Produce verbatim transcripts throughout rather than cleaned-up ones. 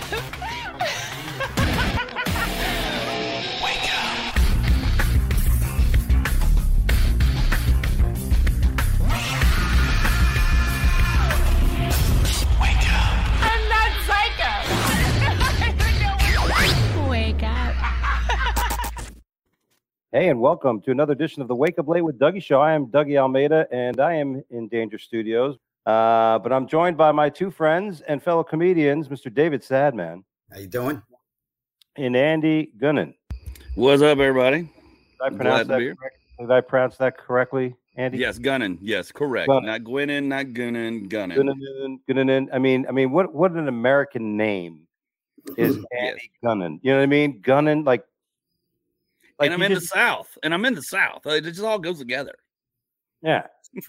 Hey, and welcome to another edition of the Wake Up Late with Dougie Show. I am Dougie Almeida, and I am in Danger Studios. Uh, but I'm joined by my two friends and fellow comedians, Mister David Sadman. How you doing? And Andy Gunnan. What's up, everybody? Did I pronounce, that, correct? Did I pronounce that correctly, Andy? Yes, Gunnan. Yes, correct. Gunnan. Not Gwinnen, not Gunnan, Gunnan. Gunnan, Gunnan. I mean, I mean, what what an American name is Andy Yes. Gunnan? You know what I mean? Gunnan, like. Like and I'm in just, the South. And I'm in the South. It just all goes together. Yeah.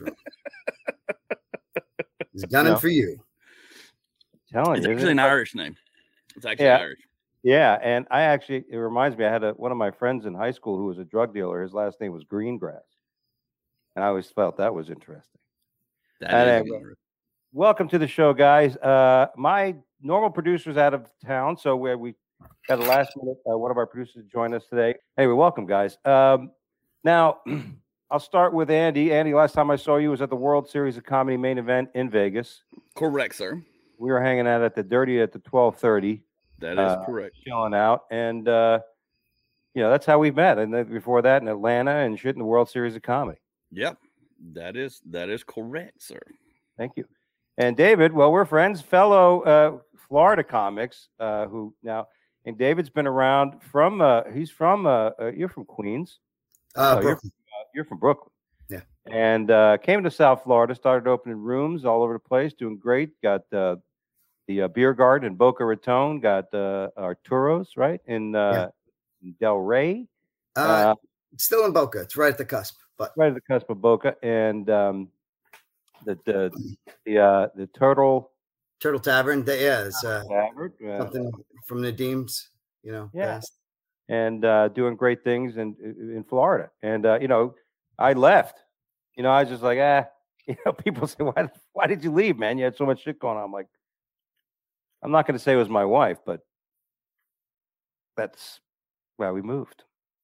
He's gunning No. for you. I'm telling It's you. actually an Irish name. It's actually Yeah. Irish. Yeah, and I actually, it reminds me, I had a, one of my friends in high school who was a drug dealer. His last name was Greengrass. And I always felt that was interesting. That And, is uh, Irish. Welcome to the show, guys. Uh, my normal producer's out of town, so we we got a last minute, uh, one of our producers to join us today. Anyway, welcome, guys. Um, now, I'll start with Andy. Andy, last time I saw you was at the World Series of Comedy main event in Vegas. Correct, sir. We were hanging out at the Dirty at the twelve thirty. That is Uh, correct. Chilling out, and uh, you know that's how we met. And then before that, in Atlanta and shit in the World Series of Comedy. Yep. That is that is correct, sir. Thank you. And David, well, we're friends, fellow uh, Florida comics. Uh, who now, and David's been around from. Uh, he's from. Uh, uh, you're from Queens. Uh, Oh, you're, Brooklyn. from, uh, you're from Brooklyn. Yeah. And uh, came to South Florida. Started opening rooms all over the place, doing great. Got uh, the uh, beer garden in Boca Raton. Got uh, Arturo's right in, uh, in Del Rey. Uh, Uh, it's still in Boca. It's right at the cusp. But right at the cusp of Boca, and um, the the the, uh, the Turtle Turtle Tavern, they, yeah, it's uh, Tavern, uh, something from Nadim's, you know. Yeah. past. and uh, doing great things in in Florida. And uh, you know, I left. You know, I was just like, ah. You know, people say, why why did you leave, man? You had so much shit going on. I'm like, I'm not going to say it was my wife, but that's why we moved.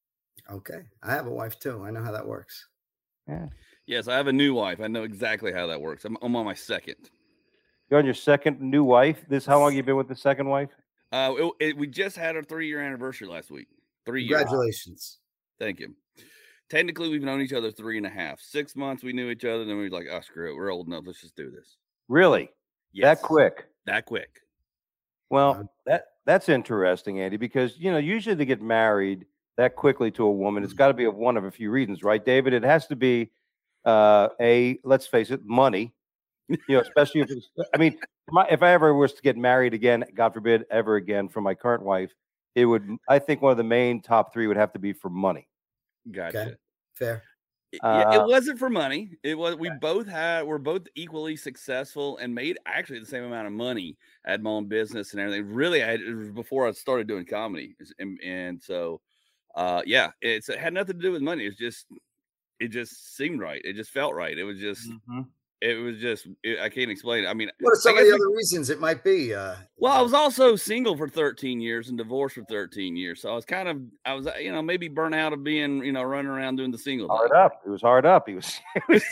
Okay. I have a wife too. I know how that works. Yeah. Yes, I have a new wife. I know exactly how that works. I'm, I'm on my second. You're on your second new wife. This how long you been with the second wife? Uh, it, it- we just had our three-year anniversary last week. Three years. Congratulations. Thank you. Technically, we've known each other three and a half. Six months we knew each other, then we were like, oh, screw it. We're old enough. Let's just do this. Really? Yes. That quick? That quick. Well, Wow. that that's interesting, Andy, because you know usually to get married that quickly to a woman, it's got to be of one of a few reasons, right, David? It has to be uh, a let's face it, money. You know, especially if it's, I mean, my, if I ever was to get married again, God forbid, ever again from my current wife, it would. I think one of the main top three would have to be for money. Gotcha. Okay. Fair. It- yeah, Uh, it wasn't for money. It was we both had we're both equally successful and made actually the same amount of money. I had my own business and everything. Really, I had, it was before I started doing comedy, and, and so uh, yeah, it's, it had nothing to do with money. It's just it just seemed right. It just felt right. It was just Mhm. it was just it, I can't explain it. I mean, What are some I of the guess we- other reasons it might be? Uh, well, I was also single for thirteen years and divorced for thirteen years. So I was kind of, I was, you know, maybe burnt out of being, you know, running around doing the single Hard thing. up. It was hard up. He was. It was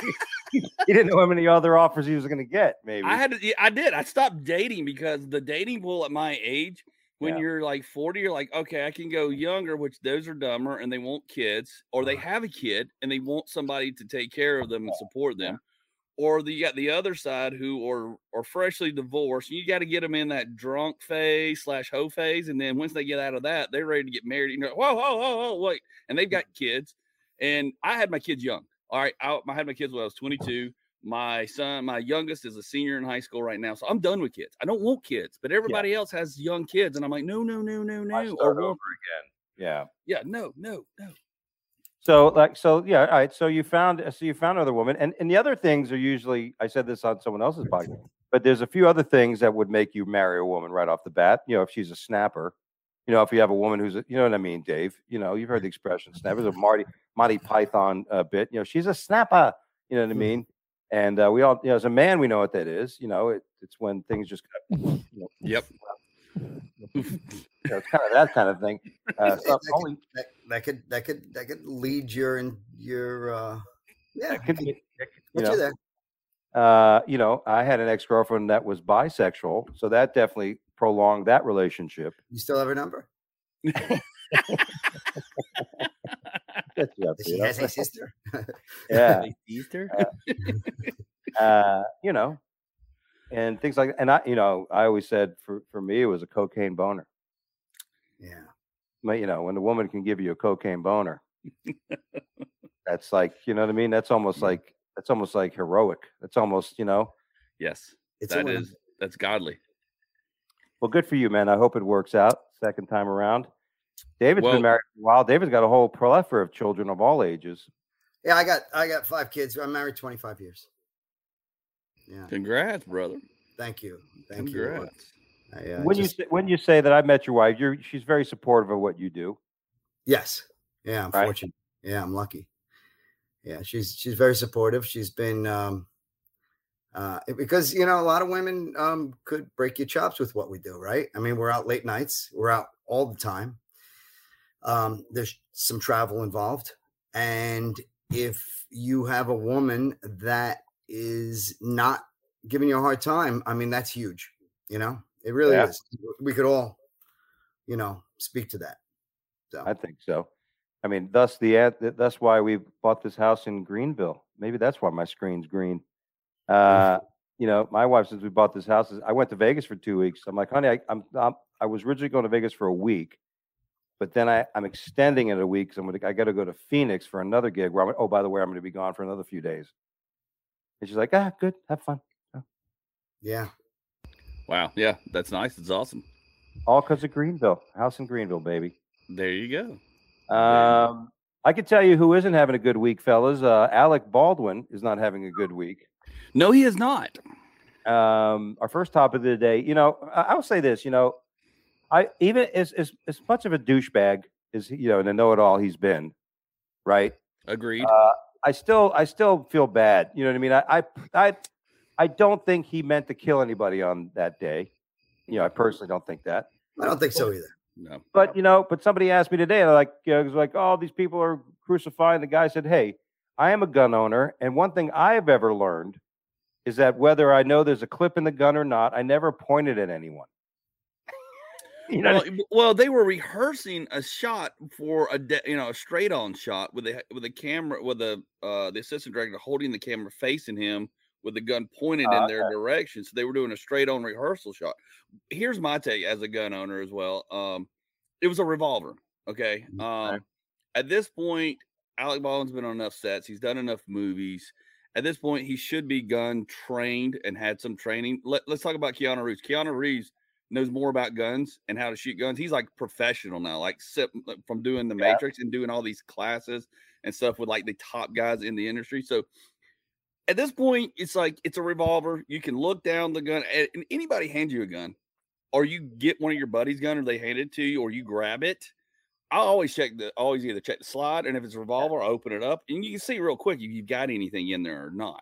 he didn't know how many other offers he was going to get. Maybe I had to, yeah, I did. I stopped dating because the dating pool at my age, when Yeah. you're like forty, you're like, okay, I can go younger, which those are dumber and they want kids, or they have a kid and they want somebody to take care of them and support them. Or the, you got the other side who are, are freshly divorced. You got to get them in that drunk phase slash hoe phase. And then once they get out of that, they're ready to get married. You know, whoa, whoa, whoa, whoa, wait. And they've got kids. And I had my kids young. All right. I, I had my kids when I was twenty-two. My son, my youngest is a senior in high school right now. So I'm done with kids. I don't want kids, but everybody else has young kids. And I'm like, no, no, no, no, I no. start Or over want- again. Yeah. yeah, no, no, no. So like so yeah, all right. So you found so you found another woman, and and the other things are usually I said this on someone else's podcast, but there's a few other things that would make you marry a woman right off the bat. You know, if she's a snapper, you know, if you have a woman who's a, you know what I mean, Dave. You know, you've heard the expression snapper. It's a Marty Monty Python uh, bit. You know, she's a snapper. You know what I mean? And uh, we all, you know, as a man, we know what that is. You know, it, it's when things just kind of, you know, Yep. You know, it's kind of that kind of thing. Uh, that, so could, only, that, that could that could that could lead your in your uh, yeah. it could be, it could, you Put you know, there. uh, you know, I had an ex-girlfriend that was bisexual, so that definitely prolonged that relationship. You still have her number? That's you up, Does you she know? has a sister? Yeah, Easter. uh, uh, you know, and things like. And I, you know, I always said for for me it was a cocaine boner. Yeah. But, you know, when a woman can give you a cocaine boner, that's like, you know what I mean? That's almost like that's almost like heroic. That's almost, you know. Yes, It's a that winner. is that's godly. Well, good for you, man. I hope it works out second time around. David's Well- been married for a while. David's got a whole plethora of children of all ages. Yeah, I got I got five kids. I'm married twenty-five years. Yeah. Congrats, brother. Thank you. Thank Congrats. you. I, uh, when just- you say, when you say that I met your wife, you're she's very supportive of what you do. Yes. Yeah, I'm Right. fortunate. Yeah, I'm lucky. Yeah, she's she's very supportive. She's been um uh because you know a lot of women um could break your chops with what we do, right? I mean, we're out late nights, we're out all the time. Um, there's some travel involved. And if you have a woman that is not giving you a hard time, I mean, that's huge, you know, it really Yeah. is. We could all, you know, speak to that. So I think so. I mean, thus the ad- th- that's why we bought this house in Greenville. Maybe that's why my screen's green. Uh, you know, my wife, since we bought this house, is- I went to Vegas for two weeks. I'm like, honey, I, I'm, I'm I was originally going to Vegas for a week, but then I, I'm extending it a week because I'm gonna I got to go to Phoenix for another gig. Where I'm, oh, by the way, I'm going to be gone for another few days. And she's like, ah, good, have fun. yeah. Wow. Yeah, that's nice. It's awesome. All because of Greenville, house in Greenville, baby. There you go. Um, I can tell you who isn't having a good week, fellas. Uh, Alec Baldwin is not having a good week. No, he is not. Um, our first topic of the day, you know, I, I will say this, you know, I even as as as much of a douchebag as you know, and a know-it-all he's been, right? Agreed. Uh, I still I still feel bad. You know what I mean? I I I, I don't think he meant to kill anybody on that day. You know, I personally don't think that. I don't think so either. no. But you know, but somebody asked me today, and like, you know, it was like, oh, these people are crucifying. The guy said, hey, I am a gun owner, and one thing I've ever learned is that whether I know there's a clip in the gun or not, I never pointed at anyone. You know, Well, well, they were rehearsing a shot for a de- you know a straight on shot with the with the camera with the uh the assistant director holding the camera facing him with the gun pointed in their direction. So they were doing a straight on rehearsal shot. Here's my take as a gun owner as well. Um, it was a revolver. Okay. Um, Okay. At this point, Alec Baldwin's been on enough sets. He's done enough movies. At this point, he should be gun trained and had some training. Let, let's talk about Keanu Reeves. Keanu Reeves knows more about guns and how to shoot guns. He's like professional now, like sit, from doing the Yeah. Matrix and doing all these classes and stuff with like the top guys in the industry. So at this point, it's like it's a revolver. You can look down the gun, and and anybody hands you a gun, or you get one of your buddies' gun, or they hand it to you, or you grab it. I always check the always either check the slide, and if it's a revolver, I open it up, and you can see real quick if you've got anything in there or not.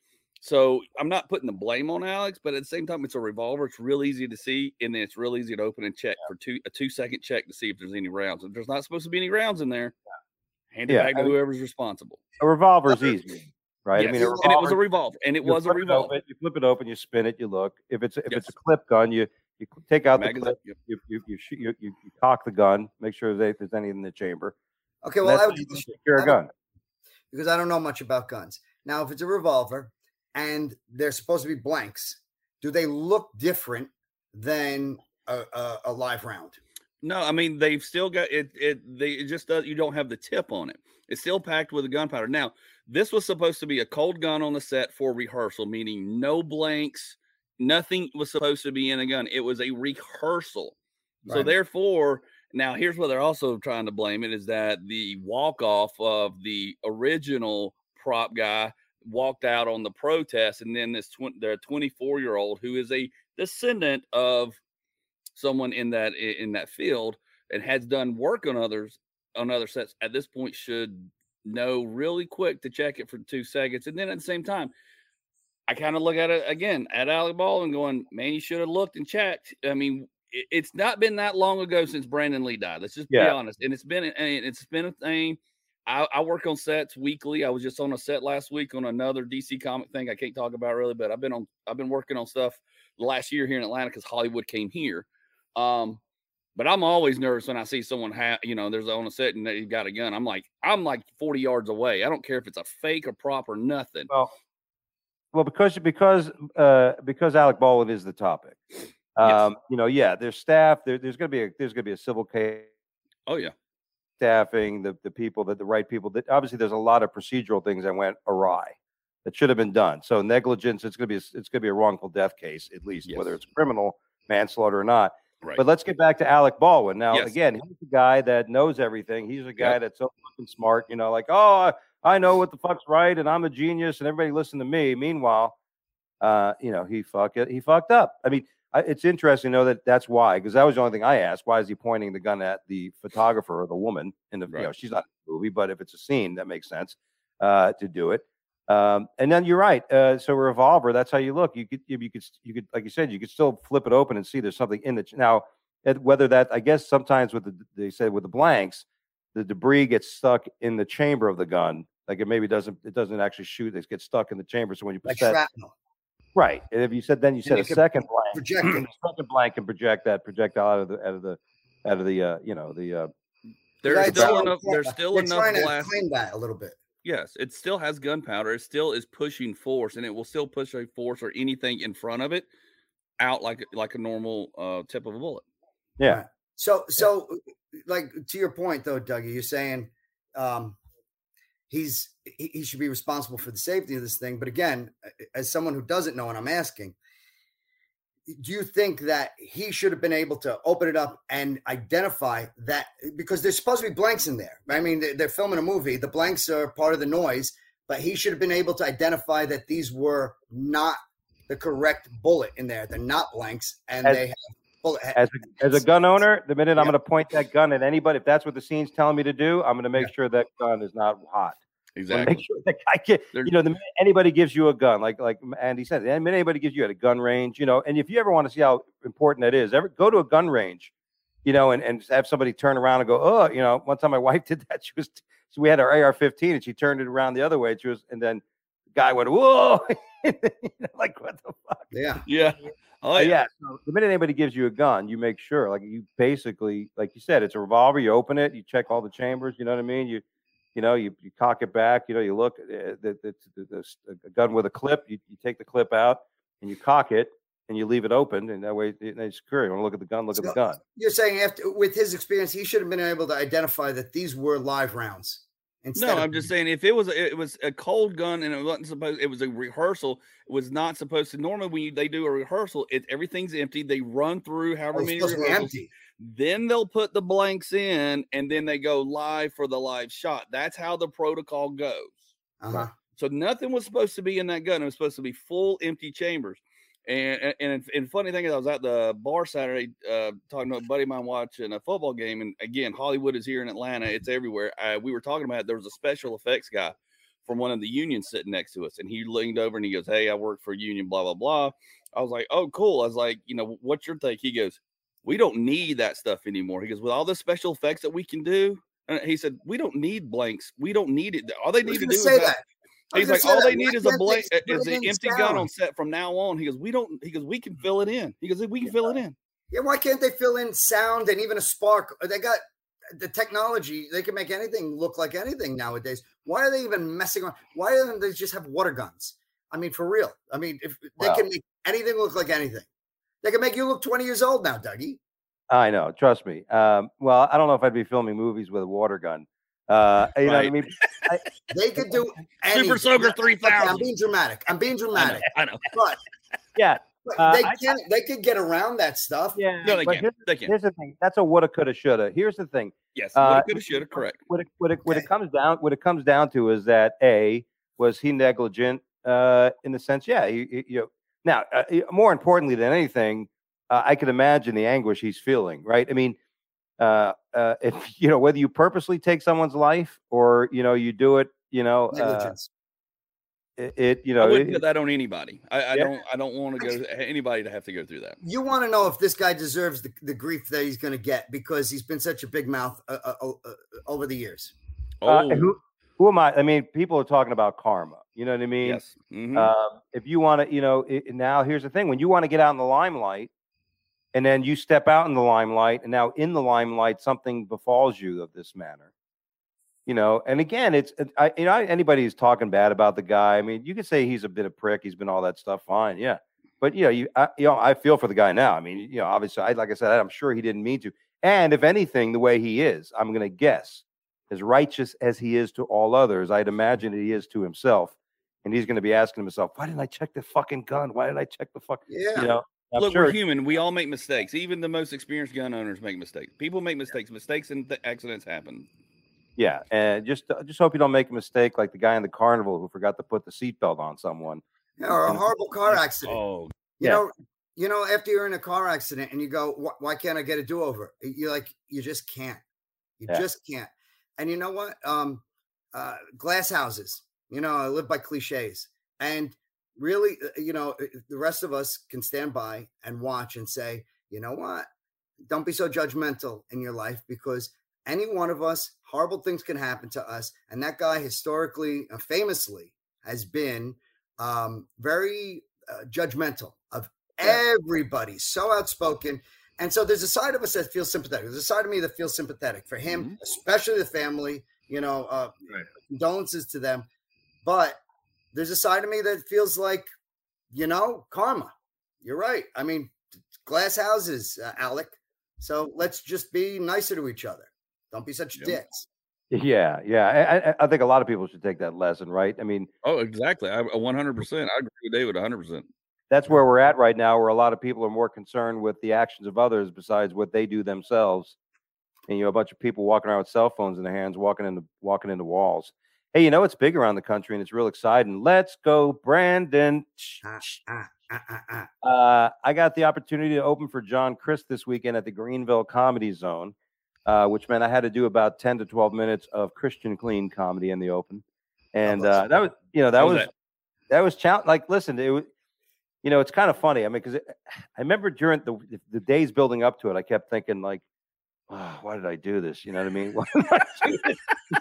So I'm not putting the blame on Alex, but at the same time, it's a revolver. It's real easy to see, and then it's real easy to open and check for two a two second check to see if there's any rounds. If there's not supposed to be any rounds in there, hand it Yeah, back to I mean- whoever's responsible. a revolver's easy, right? Yes, I mean, a and it was a revolver- revolver, and it you was a flip it revolver. open, you flip it open, you spin it, you look. If it's if Yes. it's a clip gun, you you take out the Magazine. clip, Yep. you you you, shoot, you you you cock the gun, make sure that there's any in the chamber. Okay, And well, that's I how would you do this secure a I don't- gun. because I don't know much about guns. Now, if it's a revolver and they're supposed to be blanks, do they look different than a, a, a live round? No, I mean they've still got it. It they it just does. You don't have the tip on it. It's still packed with a gunpowder. Now, this was supposed to be a cold gun on the set for rehearsal, meaning no blanks, nothing was supposed to be in a gun. It was a rehearsal. So Right. therefore, now here's where they're also trying to blame it is that the walk off of the original prop guy walked out on the protest, and then this tw- their twenty-four year old who is a descendant of someone in that in that field and has done work on others on other sets at this point should know really quick to check it for two seconds. And then at the same time, I kind of look at it again at Alec Baldwin going, man, you should have looked and checked. I mean, it, it's not been that long ago since Brandon Lee died. Let's just Yeah. be honest. And it's been, and it's been a thing. I, I work on sets weekly. I was just on a set last week on another D C comic thing. I can't talk about really, but I've been on, I've been working on stuff the last year here in Atlanta because Hollywood came here. Um, but I'm always nervous when I see someone have, you know, there's on a set and they've got a gun. I'm like, I'm like forty yards away. I don't care if it's a fake or prop or nothing. Well, well, because because uh, because Alec Baldwin is the topic. Um, Yes. You know, yeah, there's staff. There, there's going to be a there's going to be a civil case. Oh yeah. Staffing, the the people that the right people that obviously there's a lot of procedural things that went awry that should have been done. So negligence, it's going to be a, it's going to be a wrongful death case at least, Yes. whether it's criminal manslaughter or not. Right. But let's get back to Alec Baldwin. Now, Yes. again, he's the guy that knows everything. He's a guy Yep. that's so fucking smart, you know, like, oh, I, I know what the fuck's right and I'm a genius and everybody listen to me. Meanwhile, uh, you know, he fuck it, he fucked up. I mean, I, it's interesting to know that that's why, because that was the only thing I asked. Why is he pointing the gun at the photographer or the woman in the, Right. you know, she's not in the movie, but if it's a scene, that makes sense uh, to do it. Um, and then you're right. Uh, so a revolver, that's how you look. You could, you, you could, you could, like you said, you could still flip it open and see there's something in the, now, it, whether that, I guess sometimes with the, they said with the blanks, the debris gets stuck in the chamber of the gun. Like it maybe doesn't, it doesn't actually shoot. It gets stuck in the chamber. So when you put Like that, shrapnel. right. And if you said, then you said it a can second blank, project it. a second blank can project that projectile out of the, out of the, out of the, uh, you know, the, uh, There's Right, still so enough. There's still they're enough trying to blast. claim that a little bit. Yes, it still has gunpowder. It still is pushing force, and it will still push a force or anything in front of it out like like a normal uh, tip of a bullet. yeah. Right. So, so like to your point though, Dougie, you're saying um, he's he, he should be responsible for the safety of this thing. But again, as someone who doesn't know, and I'm asking, do you think that he should have been able to open it up and identify that, because there's supposed to be blanks in there? I mean, they're, they're filming a movie. The blanks are part of the noise, but he should have been able to identify that these were not the correct bullet in there. They're not blanks, and As- they have bullet. As a, as a gun owner, the minute I'm Yeah. going to point that gun at anybody, if that's what the scene's telling me to do, I'm going to make Yeah. sure that gun is not hot. I'm gonna Exactly. Make sure that I can, They're- you know, the minute anybody gives you a gun, like like Andy said, the minute anybody gives you at a gun range, you know, and if you ever want to see how important that is, ever go to a gun range, you know, and, and have somebody turn around and go, oh, you know, one time my wife did that. She was, so we had our A R fifteen and she turned it around the other way. And she was, and then the guy went, whoa, like what the fuck? Yeah. Yeah. Oh Uh, yeah. yeah. So the minute anybody gives you a gun, you make sure, like you basically, like you said, it's a revolver. You open it, you check all the chambers. You know what I mean? You, you know, you, you cock it back. You know, you look at the, the, the, the, a gun with a clip. You, you take the clip out and you cock it and you leave it open, and that way it- it's secure. You want to look at the gun? Look at the So- gun. You're saying after with his experience, he should have been able to identify that these were live rounds. Instead No, of- I'm just saying if it was a, it was a cold gun and it wasn't supposed, it was a rehearsal. It was not supposed to. Normally, when you, they do a rehearsal, it everything's empty. They run through Oh, however it's many supposed to be rehearsals. empty. Then they'll put the blanks in, and then they go live for the live shot. That's how the protocol goes. Uh-huh. So nothing was supposed to be in that gun. It was supposed to be full empty chambers. And and, and, and funny thing is, I was at the bar Saturday uh, talking to a buddy of mine watching a football game. And again, Hollywood is here in Atlanta. It's everywhere. Uh, we were talking about it. There was a special effects guy from one of the unions sitting next to us. And he leaned over and he goes, hey, I work for a union, blah, blah, blah. I was like, oh, cool. I was like, you know, what's your take? He goes, we don't need that stuff anymore. He goes, with all the special effects that we can do. And he said, we don't need blanks. We don't need it. All they I was need to gonna do say is have- that. I was He's like, gonna say all that. they need Why is a can't they blank, put is it an in empty gun sound? on set from now on. He goes, we don't. He goes, we can fill it in. He goes, we can fill it in. Yeah, why can't they fill in sound and even a spark? They got the technology. They can make anything look like anything nowadays. Why are they even messing around? Why don't they just have water guns? I mean, for real. I mean, if they Well- can make anything look like anything, they can make you look twenty years old now, Dougie. I know. Trust me. Um, well, I don't know if I'd be filming movies with a water gun. Uh, you know what I Right. mean? They could do anything. Super Soaker Okay, three I'm thousand. being dramatic. I'm being I know. dramatic. I know. But, Yeah. but Uh, they I- can they could get around that stuff. Yeah. No, they but can. here's, They can. here's the thing. That's a woulda, coulda, shoulda. Here's the thing. Yes. Uh, Coulda, shoulda, correct. What it, what it, what Okay. it comes down, what it comes down to is that A, was he negligent? Uh, in the sense, yeah, he, he- you know. Now, uh, more importantly than anything, uh, I can imagine the anguish he's feeling. Right? I mean, uh, uh, if you know whether you purposely take someone's life or you know you do it, you know, uh, Negligence. it, it you I know, wouldn't it, put that on anybody. I, I Yeah. don't. I don't want to go anybody to have to go through that. You want to know if this guy deserves the, the grief that he's going to get because he's been such a big mouth uh, uh, uh, uh, over the years. uh, Oh, who who am I? I mean, people are talking about karma. You know what I mean? yes. Mhm. Um, if you want to, you know, it, now here's the thing: when you want to get out in the limelight, and then you step out in the limelight, and now in the limelight, something befalls you of this manner. You know, and again, it's I, you know, anybody who's talking bad about the guy. I mean, you could say he's a bit of prick. He's been all that stuff. Fine, yeah. But you know, you I, you know, I feel for the guy now. I mean, you know, obviously, I, like I said, I'm sure he didn't mean to. And if anything, the way he is, I'm going to guess, as righteous as he is to all others, I'd imagine he is to himself. And he's going to be asking himself, why didn't I check the fucking gun? Why did I check the fuck? Yeah. You know, I'm Look, sure we're human. We all make mistakes. Even the most experienced gun owners make mistakes. People make mistakes. Mistakes and th- accidents happen. Yeah, and just uh, just hope you don't make a mistake like the guy in the carnival who forgot to put the seatbelt on someone. Yeah, or a And- horrible car accident. Oh, You Yeah. know, you know, after you're in a car accident and you go, "Wh- why can't I get a do-over?" You're like, you just can't. You Yeah. just can't. And you know what? Um, uh, glass houses. You know, I live by cliches, and really, uh, you know, uh, the rest of us can stand by and watch and say, you know what? Don't be so judgmental in your life because any one of us, horrible things can happen to us. And that guy historically, uh, famously, has been um, very uh, judgmental of Yeah. everybody, so outspoken. And so there's a side of us that feels sympathetic. There's a side of me that feels sympathetic for him, Mhm. especially the family, you know, uh, Right. condolences to them. But there's a side of me that feels like, you know, karma. You're right. I mean, glass houses, uh, Alec. So let's just be nicer to each other. Don't be such Yeah. dicks. Yeah, yeah. I, I, I think a lot of people should take that lesson, right? I mean, Oh, exactly. I one hundred percent. I agree with David. one hundred percent. that's where we're at right now, where a lot of people are more concerned with the actions of others besides what they do themselves. And you know, a bunch of people walking around with cell phones in their hands, walking into walking into walls. Hey, you know it's big around the country and it's real exciting. Let's go, Brandon. Ah, ah, ah, ah, ah. Uh, I got the opportunity to open for John Christ this weekend at the Greenville Comedy Zone, uh, which meant I had to do about ten to twelve minutes of Christian clean comedy in the open. And bless uh, that was, you know, that How was was, that? that was challenge. Like, listen, it was, you know, it's kind of funny. I mean, because I remember during the the days building up to it, I kept thinking like, oh, why did I do this? You know what I mean? Why did I do this?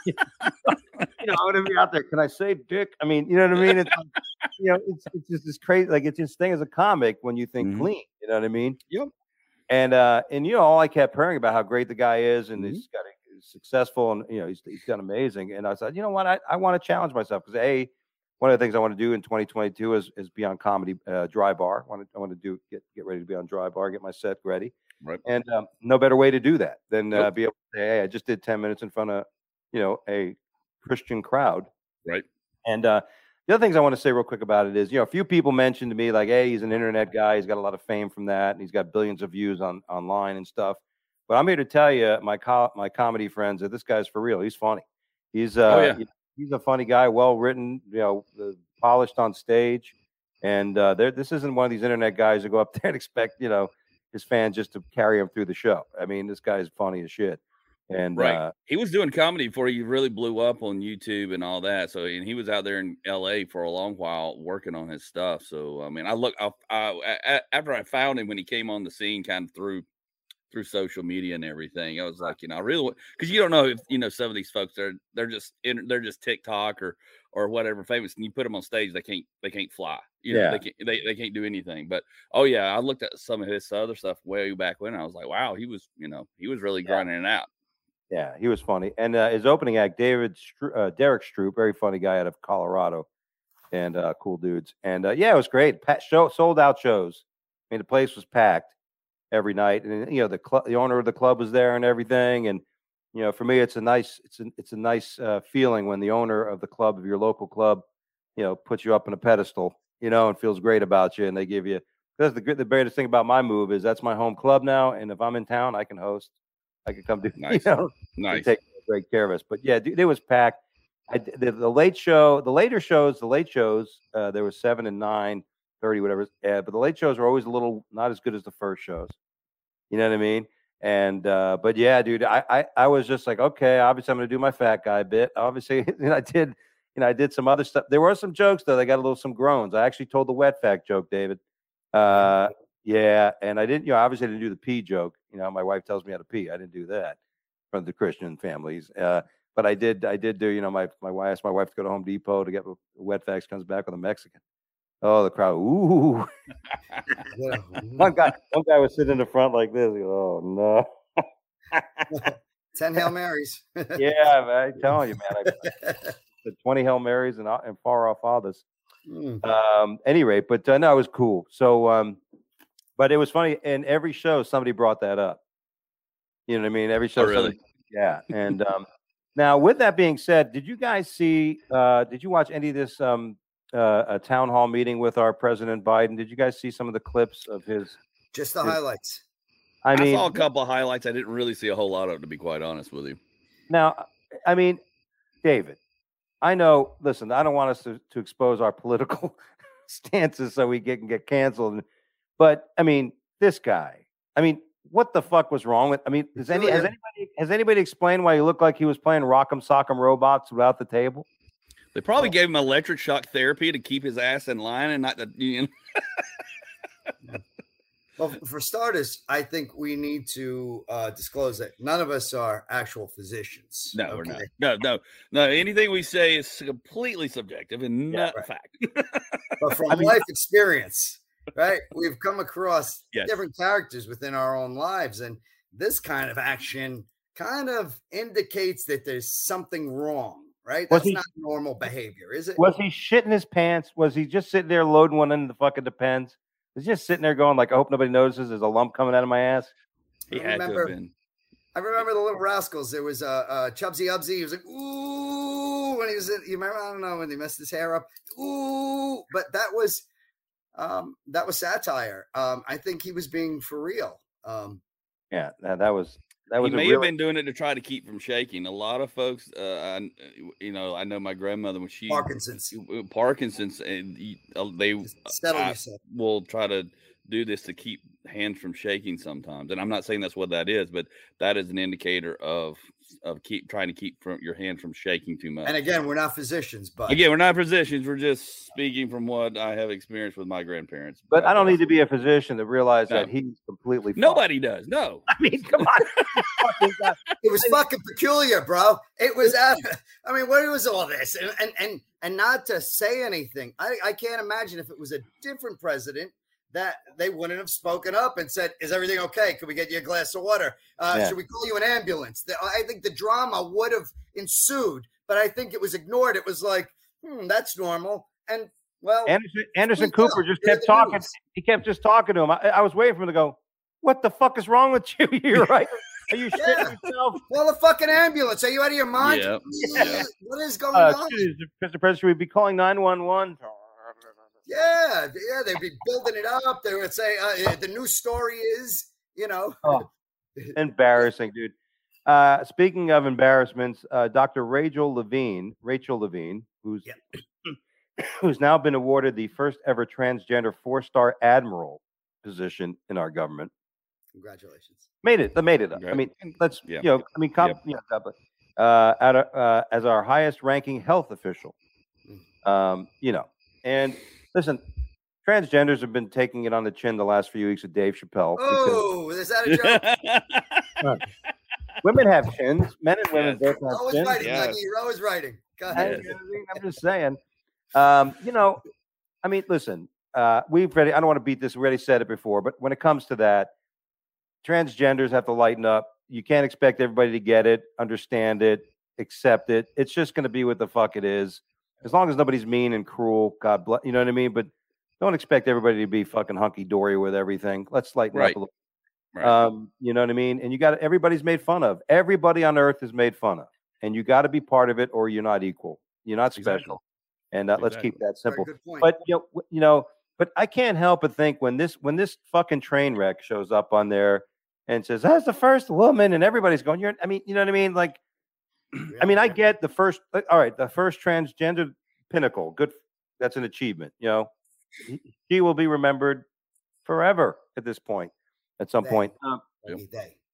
You know, I'm gonna be out there. Can I say dick? I mean, you know what I mean? It's like, you know, it's it's just this crazy. Like it's this thing as a comic when you think Mhm. clean. You know what I mean? Yep. And uh, and you know, all I kept hearing about how great the guy is, and Mhm. he's got a, he's successful, and you know, he's he's done amazing. And I said, you know what? I, I want to challenge myself because a one of the things I want to do in twenty twenty-two is is be on comedy uh, Dry Bar. I want to I want to do get get ready to be on Dry Bar, get my set ready. Right. And um, no better way to do that than uh, Nope. be able to say, hey, I just did ten minutes in front of, you know, a Christian crowd. Right. And uh, the other things I want to say real quick about it is, you know, a few people mentioned to me like, hey, he's an internet guy. He's got a lot of fame from that. And he's got billions of views on online and stuff. But I'm here to tell you, my co- my comedy friends, that this guy's for real. He's funny. He's uh, Oh, yeah. he- he's a funny guy, well written, you know, uh, polished on stage. And uh, there, this isn't one of these internet guys who go up there and expect, you know, his fans just to carry him through the show. I mean, this guy's funny as shit. And Right. uh, He was doing comedy before he really blew up on YouTube and all that. So, and he was out there in L A for a long while working on his stuff. So, I mean, I look, I, I, a- after I found him when he came on the scene, kind of through through social media and everything, I was like, you know, I really, because you don't know if you know some of these folks are they're just in, they're just TikTok or or whatever famous, and you put them on stage, they can't they can't fly, you know, Yeah. they can't they, they can't do anything. But oh yeah, I looked at some of his other stuff way back when, and I was like, wow, he was, you know, he was really Yeah. grinding it out. yeah, he was funny. And uh, his opening act, David Stru- uh, Derek Stroop, very funny guy out of Colorado, and uh, cool dudes. And uh, yeah, it was great. Pa- show sold out shows. I mean, the place was packed every night, and you know, the club, the owner of the club was there and everything. And you know, for me, it's a nice, it's a, it's a nice uh, feeling when the owner of the club of your local club, you know, puts you up on a pedestal, you know, and feels great about you, and they give you. That's the good, the greatest thing about my move is that's my home club now, and if I'm in town, I can host. I could come do, Nice. you know, and Nice. take great care of us. But yeah, dude, it was packed. I, the, the late show, the later shows, the late shows, uh, there was seven and nine, thirty, whatever. Uh, but the late shows are always a little not as good as the first shows. You know what I mean? And uh, but yeah, dude, I, I I was just like, okay, obviously I'm gonna do my fat guy bit. Obviously, and I did. you know, I did some other stuff. There were some jokes though. They got a little some groans. I actually told the wet fact joke, David. Uh, yeah, and I didn't. You know, obviously I didn't do the pee joke. You know, my wife tells me how to pee. I didn't do that from the Christian families. Uh, but I did. I did do. You know, my my wife asked my wife to go to Home Depot to get wet facts. Comes back with a Mexican. Oh, the crowd. Ooh. one guy. One guy was sitting in the front like this. Oh no. ten Hail Marys. Yeah, man, I'm telling you, man. I, the twenty Hail Marys and, and far off fathers. Mm. Um, any rate, but uh, no, it was cool. So, um, but it was funny. In every show, somebody brought that up. You know what I mean? Every show. Oh, really? Yeah. And um, now, with that being said, did you guys see? Uh, did you watch any of this um, uh, a town hall meeting with our President Biden? Did you guys see some of the clips of his? Just the his, highlights. I mean, I saw a couple of highlights. I didn't really see a whole lot of it, to be quite honest with you. Now, I mean, David, I know, listen, I don't want us to, to expose our political stances so we get, can get canceled. But, I mean, this guy, I mean, what the fuck was wrong with, I mean, does any, has anybody, has anybody explained why he looked like he was playing Rock'em Sock'em Robots without the table? They probably oh. gave him electric shock therapy to keep his ass in line and not the, you know. Well, for starters, I think we need to uh, disclose that none of us are actual physicians. No, okay? We're not. No, no, no. Anything we say is completely subjective and not yeah, right. fact. But from I mean, life experience, right? We've come across yes. different characters within our own lives, and this kind of action kind of indicates that there's something wrong, right? That's he, not normal behavior, is it? Was he shitting his pants? Was he just sitting there loading one in the fucking Depends? He's just sitting there going like, I hope nobody notices there's a lump coming out of my ass. He I had remember, to have been. I remember the Little Rascals. There was a uh, uh, Chubsy Ubsy. He was like, ooh, when he was in, you remember, I don't know, when he messed his hair up. Ooh, but that was, um, that was satire. Um, I think he was being for real. Um, yeah, that, that was, that was he may real... have been doing it to try to keep from shaking. A lot of folks, uh, I, you know, I know my grandmother when she Parkinson's, Parkinson's, and they I, will try to do this to keep hands from shaking sometimes. And I'm not saying that's what that is, but that is an indicator of of keep trying to keep from your hand from shaking too much. And again, we're not physicians, but again, we're not physicians. We're just speaking from what I have experienced with my grandparents. But I don't need to be a physician to realize no. that he's completely fine. Nobody does. No, I mean, come on. It was fucking peculiar, bro. It was. Uh, I mean, what was all this? And and and and not to say anything. I I can't imagine if it was a different president that they wouldn't have spoken up and said, is everything okay? Can we get you a glass of water? Uh, yeah. Should we call you an ambulance? The, I think the drama would have ensued, but I think it was ignored. It was like, hmm, that's normal. And well, Anderson, Anderson Cooper just kept talking. News. He kept just talking to him. I, I was waiting for him to go, what the fuck is wrong with you? You're right. Are you shitting yeah. yourself? Well, the fucking ambulance. Are you out of your mind? Yeah. Yeah. What is going uh, on? Mister President, should we be calling nine one one? Yeah, yeah, they'd be building it up. They would say uh, the news story is, you know. Oh, embarrassing, dude. Uh, speaking of embarrassments, uh, Doctor Rachel Levine, Rachel Levine, who's yeah. who's now been awarded the first ever transgender four-star admiral position in our government. Congratulations. Made it. They made it up. Right. I mean, let's, yeah. you know, I mean, comp, yeah. you know, uh, at a, uh, as our highest ranking health official, um, you know, and listen, transgenders have been taking it on the chin the last few weeks with Dave Chappelle. Oh, is that a joke? uh, women have chins. Men and women yes. both have always chins. Writing, yes. You're always writing. Go ahead. I, I'm just saying. Um, you know, I mean, listen, uh, we've already, I don't want to beat this. We already said it before, but when it comes to that, transgenders have to lighten up. You can't expect everybody to get it, understand it, accept it. It's just going to be what the fuck it is. As long as nobody's mean and cruel, God bless, you know what I mean? But don't expect everybody to be fucking hunky-dory with everything. Let's lighten right. up a little. Right. Um, you know what I mean? And you got everybody's made fun of. Everybody on earth is made fun of. And you got to be part of it or you're not equal. You're not special. Exactly. And uh, exactly. let's keep that simple. Good But you know, you know, but I can't help but think when this when this fucking train wreck shows up on there and says, that's the first woman, and everybody's going, you're I mean, you know what I mean? Like, yeah. I mean, I get the first all right, the first transgender pinnacle. Good. That's an achievement. You know, he, he will be remembered forever at this point, at some they, point. Um, they.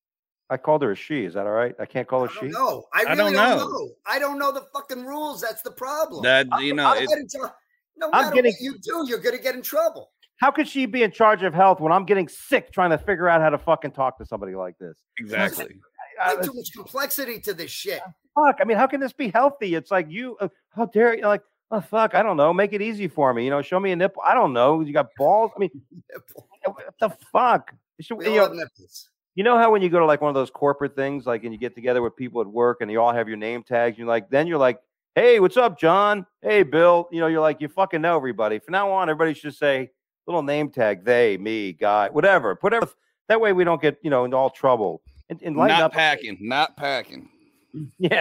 I called her a she. Is that all right? I can't call her I she. don't know. I I really don't don't, know. know. I don't know the fucking rules. That's the problem. That you know, I'll it, get into- no I'm matter getting- what you do, you're gonna get in trouble. How could she be in charge of health when I'm getting sick trying to figure out how to fucking talk to somebody like this? exactly. I- Way too much complexity to this shit. fuck. I mean, how can this be healthy? It's like you. Uh, how dare you? Like, oh fuck. I don't know. Make it easy for me. You know, show me a nipple. I don't know. You got balls. I mean, what the fuck? You, should, We you all know, have nipples. you know how when you go to like one of those corporate things, like, and you get together with people at work, and you all have your name tags. You're like, then you're like, hey, what's up, John? Hey, Bill. You know, you're like, you fucking know everybody. From now on, everybody should say little name tag, they, me, guy, whatever. Whatever. That way we don't get, you know, into all trouble. And, and lighten Not up. packing, not packing. Yeah.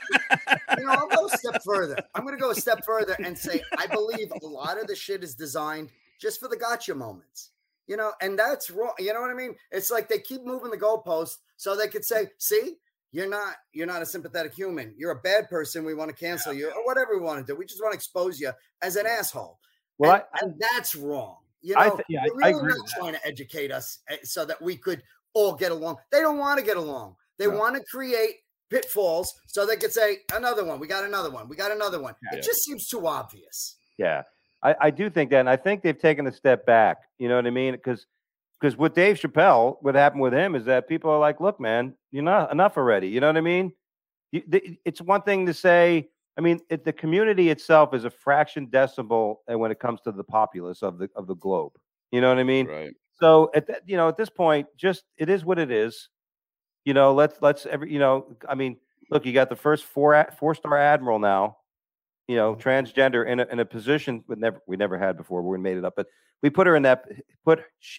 You know, I'll go a step further. I'm going to go a step further and say I believe a lot of the shit is designed just for the gotcha moments. You know, and that's wrong. You know what I mean? It's like they keep moving the goalposts so they could say, "See, you're not you're not a sympathetic human. You're a bad person. We want to cancel you or whatever we want to do. We just want to expose you as an asshole." Well, and, I, and that's wrong. You I know, th- yeah, they're I really agree not with that. trying to educate us eh, so that we could all get along. They don't want to get along. They No. want to create pitfalls so they could say another one. We got another one. We got another one. Yeah. It just seems too obvious. Yeah, I, I do think that, and I think they've taken a step back. You know what I mean? Because because with Dave Chappelle, what happened with him is that people are like, "Look, man, you're not enough already." You know what I mean? You, the, it's one thing to say. I mean, it, the community itself is a fraction decibel, and when it comes to the populace of the of the globe, you know what I mean? Right. So at that, you know, at this point, just it is what it is. You know, let's let's every you know, I mean, look, you got the first four four star admiral now. You know, transgender in a, in a position we never we never had before. We made it up, but we put her in that put sh-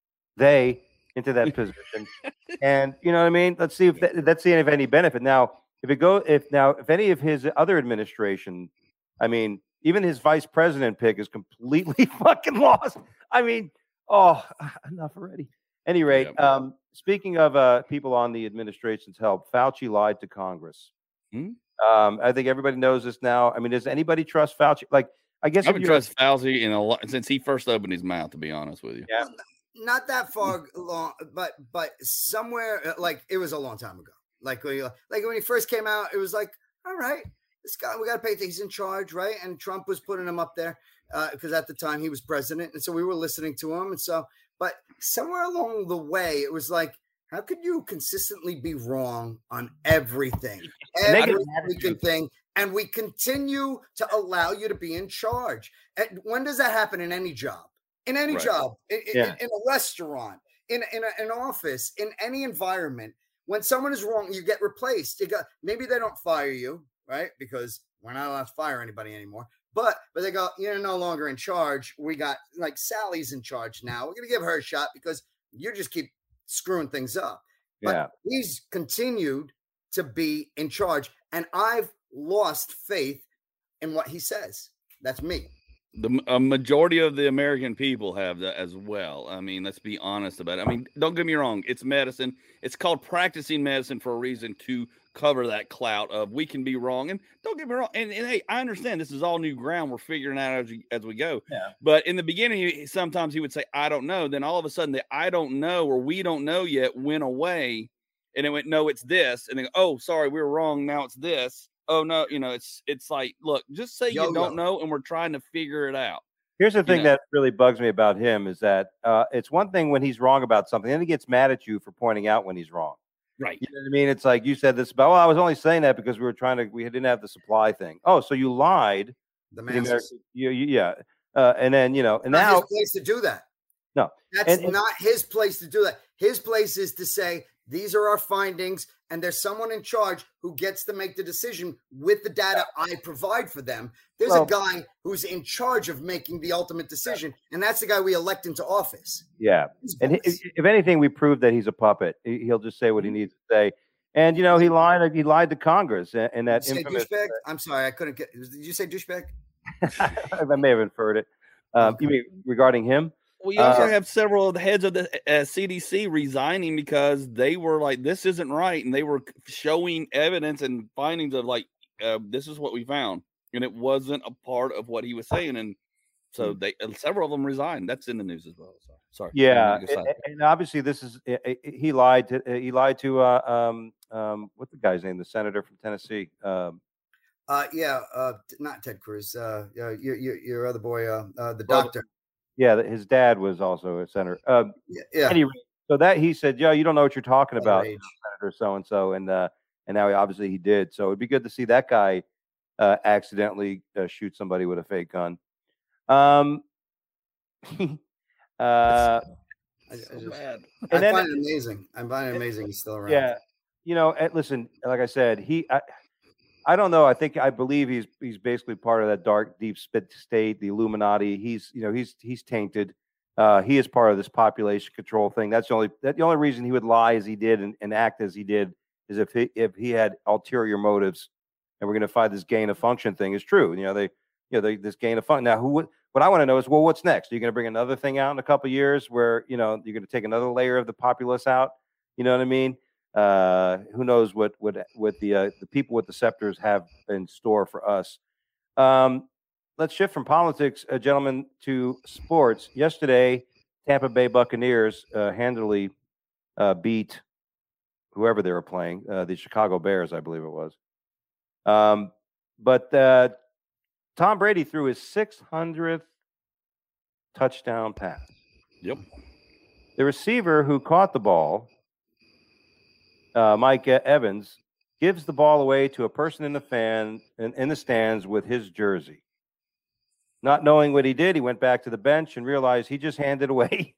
they into that position, and you know what I mean. Let's see if that, let's see if any benefit. Now, if it go if now if any of his other administration, I mean, even his vice president pick is completely fucking lost. I mean, oh, enough already. Any rate, Yeah. um, speaking of uh, people on the administration's help, Fauci lied to Congress. Hmm? Um, I think everybody knows this now. I mean, does anybody trust Fauci? Like, I guess I if haven't you're- trust Fauci in a lot since he first opened his mouth. To be honest with you, Yeah. Not that far long, but but somewhere uh, like it was a long time ago. Like when you, like when he first came out, it was like, all right, this guy we got to pay. He's in charge, right? And Trump was putting him up there because uh, at the time he was president, and so we were listening to him. And so, but somewhere along the way, it was like, how could you consistently be wrong on everything, And they get every mad at freaking you. thing, and we continue to allow you to be in charge? And when does that happen in any job? In any Right. job, in, in- Yeah. in a restaurant, in in a, an office, in any environment, when someone is wrong, you get replaced. You got maybe they don't fire you, right? Because we're not allowed to fire anybody anymore. But but they go, you're no longer in charge. We got like Sally's in charge now. We're gonna give her a shot because you just keep screwing things up. But yeah, he's continued to be in charge, and I've lost faith in what he says. That's me. the a majority of the American people have that as well. I mean, let's be honest about it. I mean, don't get me wrong. It's medicine. It's called practicing medicine for a reason, to cover that clout of we can be wrong. And don't get me wrong. And, and hey, I understand this is all new ground. We're figuring out as we, as we go. Yeah. But in the beginning, he- sometimes he would say, I don't know. Then all of a sudden, the I don't know or we don't know yet went away. And it went, no, it's this. And then, oh, sorry, we were wrong. Now it's this. Oh, no, you know, it's it's like, look, just say Yo-yo. you don't know, and we're trying to figure it out. here's the thing know. that really bugs me about him is that uh, it's one thing when he's wrong about something, then he gets mad at you for pointing out when he's wrong. Right. You know what I mean? It's like you said this about. Well, I was only saying that because we were trying to. We didn't have the supply thing. Oh, so you lied. The to the masses. American- you, you, yeah, uh, and then you know, and Not now his place to do that. No. That's And- and- not his place to do that. His place is to say, these are our findings, and there's someone in charge who gets to make the decision with the data I provide for them. There's Well- a guy who's in charge of making the ultimate decision, and that's the guy we elect into office. yeah. His And he, boss. if anything, we proved that he's a puppet. He, he'll just say what he needs to say. And you know, he lied. He lied to Congress, and, and that Did you say infamous. douchebag? I'm sorry, I couldn't get. Did you say douchebag? I may have inferred it. Um, You mean regarding him? Well, you also Uh, have several of the heads of the uh, C D C resigning because they were like, this isn't right. And they were showing evidence and findings of like, uh, this is what we found. And it wasn't a part of what he was saying. And So they several of them resigned. That's in the news as well. So, sorry. Yeah, and, and obviously this is he lied to he lied to uh, um um what's the guy's name? The senator from Tennessee. Um, uh, yeah, uh, not Ted Cruz. Uh, your your your other boy, uh, uh the well, doctor. Yeah, his dad was also a senator. Uh, yeah. yeah. Anyway, so that he said, "Yo, you don't know what you're talking about, you know, Senator so and so," and uh, and now he, obviously he did. So it'd be good to see that guy uh, accidentally uh, shoot somebody with a fake gun. Um. uh, I, I, so just, bad. I then, find it amazing. I find it amazing he's still around. Yeah, you know, and listen, like I said, he, I, I don't know. I think I believe he's he's basically part of that dark, deep state, the Illuminati. He's, you know, he's he's tainted. Uh, he is part of this population control thing. That's the only that the only reason he would lie as he did and, and act as he did is if he if he had ulterior motives. And we're going to find this gain of function thing is true. You know, they, you know, they, this gain of function. Now, who would? What I want to know is, well, what's next? Are you going to bring another thing out in a couple of years where, you know, you're going to take another layer of the populace out? You know what I mean? Uh, who knows what what what the uh, the people with the scepters have in store for us? Um, let's shift from politics, uh, gentlemen, to sports. Yesterday, Tampa Bay Buccaneers uh, handily uh, beat whoever they were playing, uh, the Chicago Bears, I believe it was. Um, but uh, Tom Brady threw his six hundredth touchdown pass. Yep. The receiver who caught the ball, uh, Mike Evans, gives the ball away to a person in the fan in, in the stands with his jersey. Not knowing what he did, he went back to the bench and realized he just handed away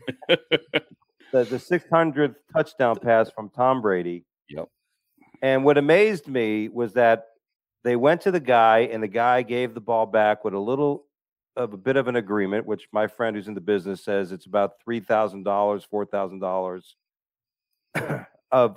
the, the six hundredth touchdown pass from Tom Brady. Yep. And what amazed me was that they went to the guy, and the guy gave the ball back with a little of a bit of an agreement, which my friend who's in the business says it's about three thousand dollars, four thousand dollars of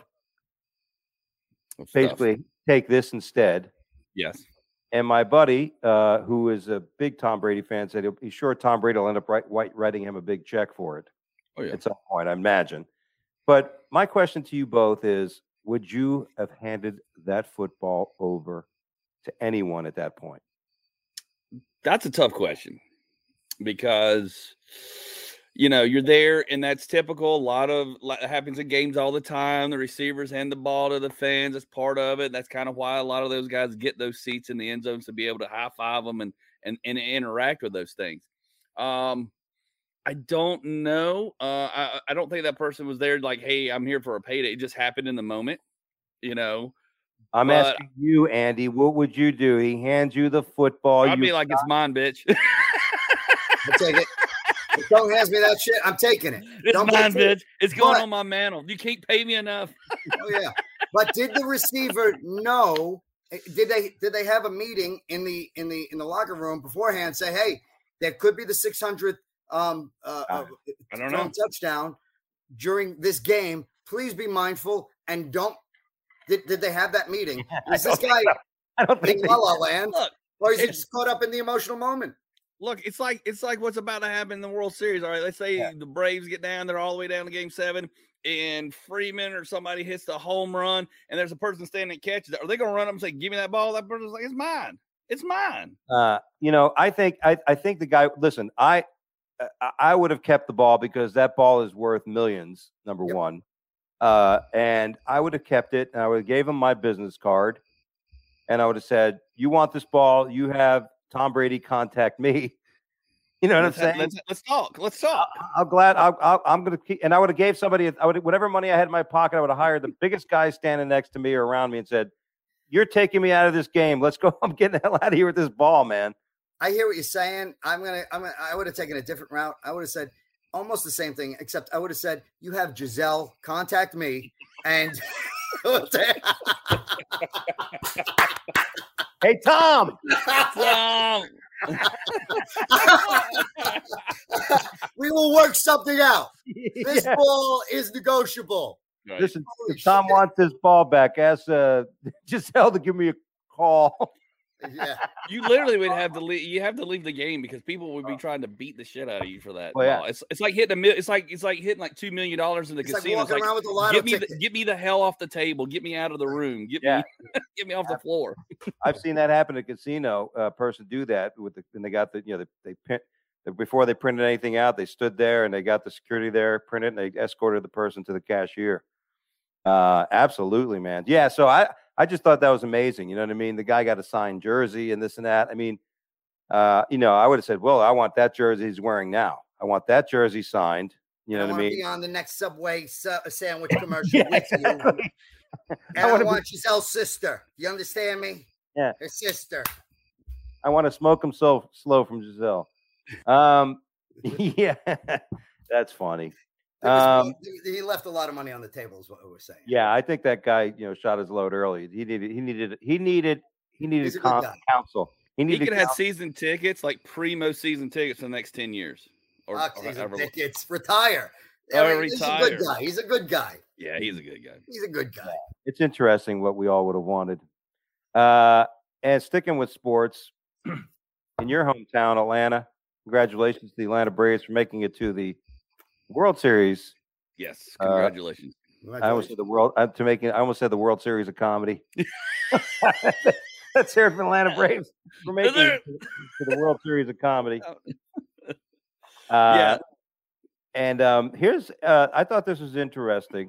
Good basically stuff. Take this instead. Yes. And my buddy, uh, who is a big Tom Brady fan, said he'll, he's sure Tom Brady will end up write, writing him a big check for it oh, yeah. at some point, I imagine. But my question to you both is, would you have handed that football over to anyone at that point? That's a tough question because, you know, you're there and that's typical. A lot of that happens in games all the time. The receivers hand the ball to the fans. That's part of it. That's kind of why a lot of those guys get those seats in the end zones to be able to high five them and, and, and interact with those things. Um, I don't know. Uh, I, I don't think that person was there like, hey, I'm here for a payday. It just happened in the moment, you know. I'm but, asking you, Andy, what would you do? He hands you the football. I'd you be like, got- it's mine, bitch. I'll take it. If don't hands me that shit, I'm taking it. It's don't mine, bitch. It's going but, on my mantle. You can't pay me enough. Oh yeah. But did the receiver know? Did they did they have a meeting in the in the in the locker room beforehand? Say, hey, that could be the six hundredth um uh, uh, I don't know touchdown during this game. Please be mindful and don't. Did, did they have that meeting? Is this guy I don't think in La La Land, look, or is he just caught up in the emotional moment? Look, it's like it's like what's about to happen in the World Series. All right, let's say yeah. the Braves get down, they're all the way down to Game Seven, and Freeman or somebody hits the home run, and there's a person standing that catches it. Are they going to run up and say, "Give me that ball"? That person's like, "It's mine. It's mine." Uh, you know, I think I, I think the guy. Listen, I I would have kept the ball because that ball is worth millions. Number yep. one. Uh, and I would have kept it, and I would have gave him my business card, and I would have said, "You want this ball? You have Tom Brady contact me." You know what let's I'm saying? Have, let's, let's talk. Let's talk. I, I'm glad. I, I, I'm going to keep, and I would have gave somebody. I would whatever money I had in my pocket. I would have hired the biggest guy standing next to me or around me and said, "You're taking me out of this game. Let's go. I'm getting the hell out of here with this ball, man." I hear what you're saying. I'm gonna. I'm. Gonna, I would have taken a different route. I would have said almost the same thing, except I would have said, "You have Giselle contact me," and hey, Tom. Tom. We will work something out. This yeah. ball is negotiable. Right. Listen, if Tom shit. wants this ball back, ask uh, Giselle to give me a call. Yeah. You literally would have to leave. You have to leave the game because people would be trying to beat the shit out of you for that. Well, yeah. ball. It's it's like hitting a mil- It's like it's like hitting like two million dollars in the It's like casino. walking It's like, around with a lotto get me the, ticket. get me the hell off the table. Get me out of the room. Get Yeah. me get me off the floor. I've seen that happen at a casino. A person do that with the, and they got the, you know, they, they print before they printed anything out. They stood there and they got the security there, printed, and they escorted the person to the cashier. Uh, absolutely, man. Yeah. So I, I just thought that was amazing. You know what I mean? The guy got a signed jersey and this and that. I mean, uh, you know, I would have said, well, I want that jersey he's wearing now. I want that jersey signed. You know I what I want to mean? be on the next Subway su- sandwich commercial Yeah, with you. exactly. And I I, wanna want be- Giselle's sister. You understand me? Yeah. Her sister. I want to smoke him so slow from Giselle. Um, yeah, that's funny. There was- Um, he left a lot of money on the table, is what we're saying. yeah, I think that guy, you know, shot his load early. He needed, he needed, he needed, he needed He's a good con- guy. counsel. He He needed could have had counsel. season tickets, like primo season tickets for the next ten years. Or, Fuck or season however- tickets. Retire. Oh, I mean, He's a good retire. guy. He's a good guy. Yeah, he's a good guy. He's a good guy. It's interesting what we all would have wanted. Uh, and sticking with sports, in your hometown, Atlanta, congratulations to the Atlanta Braves for making it to the World Series. Yes, Uh, congratulations. I almost said the world uh, to make it. I almost said the World Series of comedy. Let's hear it from Atlanta Braves for making it to to the World Series of comedy. Oh. Uh, Yeah. And um, here's, uh, I thought this was interesting.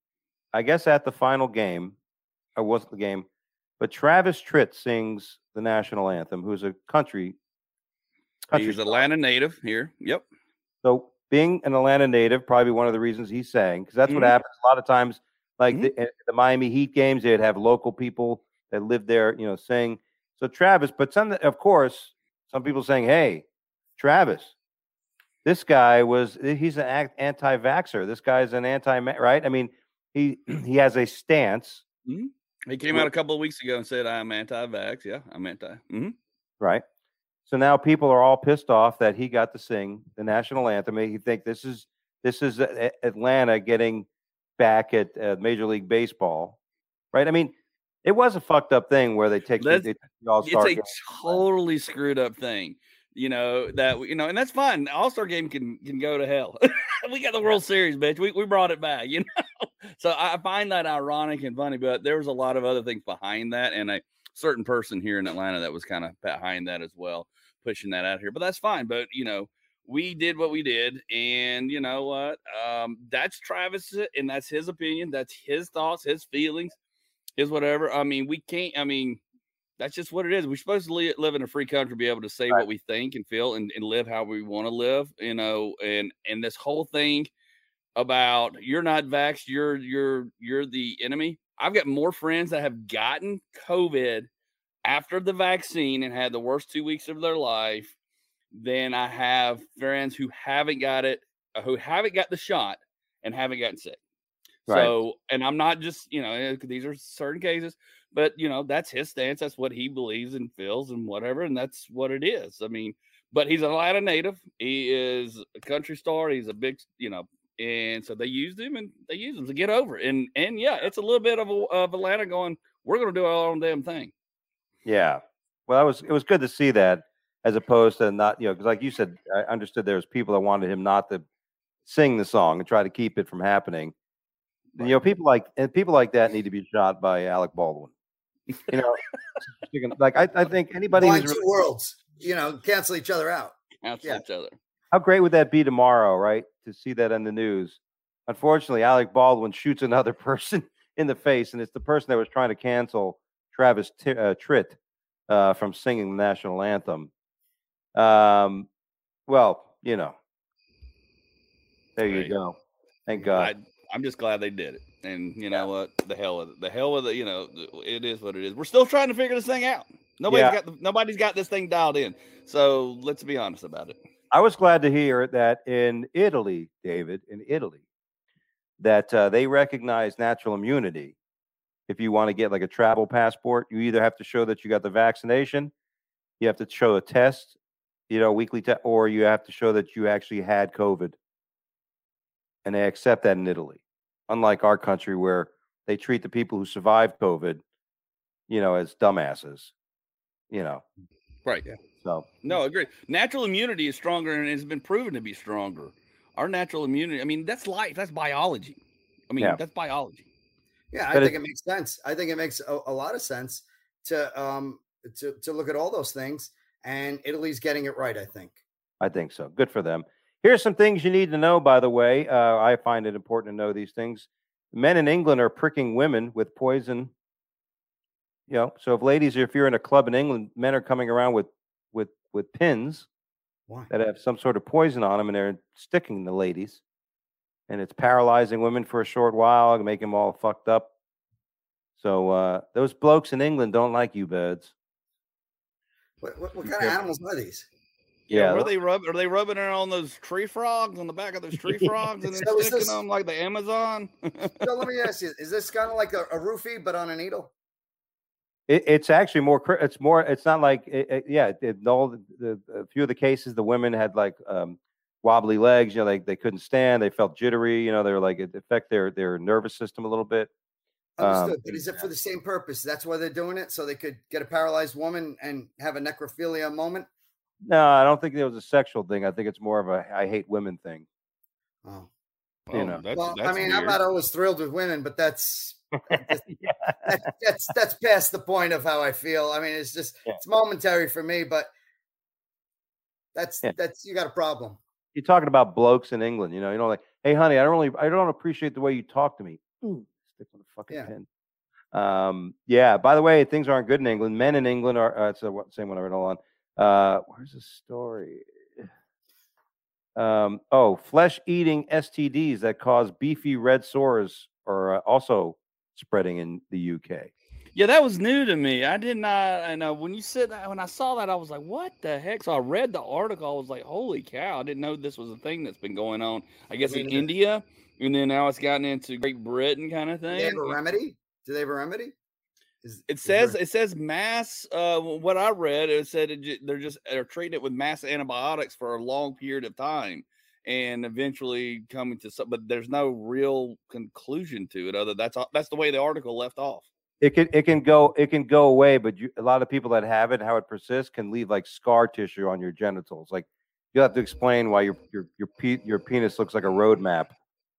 I guess at the final game, or wasn't the game, but Travis Tritt sings the national anthem, who's a country. country He's star. Atlanta native here. Yep. So being an Atlanta native, probably one of the reasons he sang, because that's Mhm. what happens a lot of times. Like Mhm. the, at the Miami Heat games, they'd have local people that live there, you know, sing. So Travis, but some, of course, some people saying, "Hey, Travis, this guy was he's an act- anti-vaxxer. This guy's an anti, right? I mean, he he has a stance, He came out a couple of weeks ago and said, I'm anti-vax. Yeah, I'm anti. Mhm. right? So now people are all pissed off that he got to sing the national anthem. He think this is this is A- Atlanta getting back at uh, Major League Baseball, right? I mean, it was a fucked up thing where they take the, Let's- they take the All-Star It's a game. totally screwed up thing. You know, that, you know, and that's fine. The All-Star game can can go to hell. We got the World Series, bitch. We, we brought it back, you know? So I find that ironic and funny, but there was a lot of other things behind that. And a certain person here in Atlanta that was kind of behind that as well, pushing that out here. But that's fine. But, you know, we did what we did. And you know what? Um, that's Travis, and that's his opinion. That's his thoughts, his feelings, his whatever. I mean, we can't, I mean, that's just what it is. We're supposed to li- live in a free country, be able to say Right. what we think and feel and, and live how we want to live, you know, and, and this whole thing about you're not vaxxed, you're, you're, you're the enemy. I've got more friends that have gotten COVID after the vaccine and had the worst two weeks of their life than I have friends who haven't got it, uh, who haven't got the shot and haven't gotten sick. Right. So, and I'm not just, you know, eh, these are certain cases, but you know, that's his stance. That's what he believes and feels and whatever. And that's what it is. I mean, but he's an Atlanta native. He is a country star. He's a big, you know, and so they used him and they used him to get over it. And, and yeah, it's a little bit of, a, of Atlanta going, we're going to do our own damn thing. Yeah. Well, it was it was good to see that, as opposed to not, you know, because like you said, I understood there was people that wanted him not to sing the song and try to keep it from happening. And, you know, people like and people like that need to be shot by Alec Baldwin. You know, like I, I think anybody Blind who's two really, worlds, you know, cancel each other out. Cancel Yeah. each other. how great would that be tomorrow, right? To see that in the news. Unfortunately, Alec Baldwin shoots another person in the face, and it's the person that was trying to cancel Travis T- uh, Tritt uh, from singing the national anthem. Um, well, you know, there you Right. go. Thank God. I, I'm just glad they did it. And you know what? The hell with it. The hell with it. You know, it is what it is. We're still trying to figure this thing out. Nobody's Yeah. got the, nobody's got this thing dialed in. So let's be honest about it. I was glad to hear that in Italy, David, in Italy, that uh, they recognize natural immunity. If you want to get like a travel passport, you either have to show that you got the vaccination, you have to show a test, you know, weekly test, or you have to show that you actually had COVID. And they accept that in Italy, unlike our country where they treat the people who survived COVID, you know, as dumbasses. you know. Right. Yeah. So no, agree. Natural immunity is stronger and has been proven to be stronger. Our natural immunity, I mean, that's life. That's biology. I mean, Yeah. that's biology. Yeah, I But think it- it makes sense. I think it makes a, a lot of sense to um to to look at all those things, and Italy's getting it right, I think. I think so. Good for them. Here's some things you need to know, by the way. Uh, I find it important to know these things. Men in England are pricking women with poison. You know, so if ladies, if you're in a club in England, men are coming around with with with pins Why? that have some sort of poison on them, and they're sticking the ladies, and it's paralyzing women for a short while, and make them all fucked up. So uh, those blokes in England don't like you, birds. What, what, what Be kind of careful. animals are these? Yeah, Yeah, were tho- they rub? Are they rubbing it on those tree frogs on the back of those tree frogs and then So is sticking this- them like the Amazon? So let me ask you: is this kind of like a, a roofie but on a needle? It, it's actually more. cri- It's more. It's not like. It, it- yeah. It, all the, the a few of the cases, the women had like um, wobbly legs. You know, they they couldn't stand. They felt jittery. You know, they were like it affect their their nervous system a little bit. Understood. Um, but is it for the same purpose? That's why they're doing it, so they could get a paralyzed woman and have a necrophilia moment. No, I don't think it was a sexual thing. I think it's more of a I hate women thing. Oh, You Oh, know. that's, well, that's I mean, weird. I'm not always thrilled with women, but that's that's, Yeah. that's that's that's past the point of how I feel. I mean, it's just Yeah. it's momentary for me, but that's Yeah. that's you got a problem. You're talking about blokes in England. You know, you know, like, hey, honey, I don't really, I don't appreciate the way you talk to me. Ooh, stick on the fucking Yeah. pin. Um, yeah. By the way, things aren't good in England. Men in England are. Uh, it's the what- same one I read all on. Uh, where's the story? Um, oh, flesh-eating S T Ds that cause beefy red sores are uh, also spreading in the U K. Yeah, that was new to me. I did not. I know when you said that, when I saw that, I was like, "What the heck?" So I read the article. I was like, "Holy cow!" I didn't know this was a thing that's been going on. I guess Me in neither. India, and then now it's gotten into Great Britain, kind of Do they have thing. a remedy? Do they have a remedy? Is, It is there- says it says mass. Uh, what I read, it said it, ju- they're just they're treating it with mass antibiotics for a long period of time, and eventually coming to some. But there's no real conclusion to it. Other that's all- that's the way the article left off. It can it can go it can go away, but you, a lot of people that have it, how it persists, can leave like scar tissue on your genitals. Like you have to explain why your your your pe- your penis looks like a road map.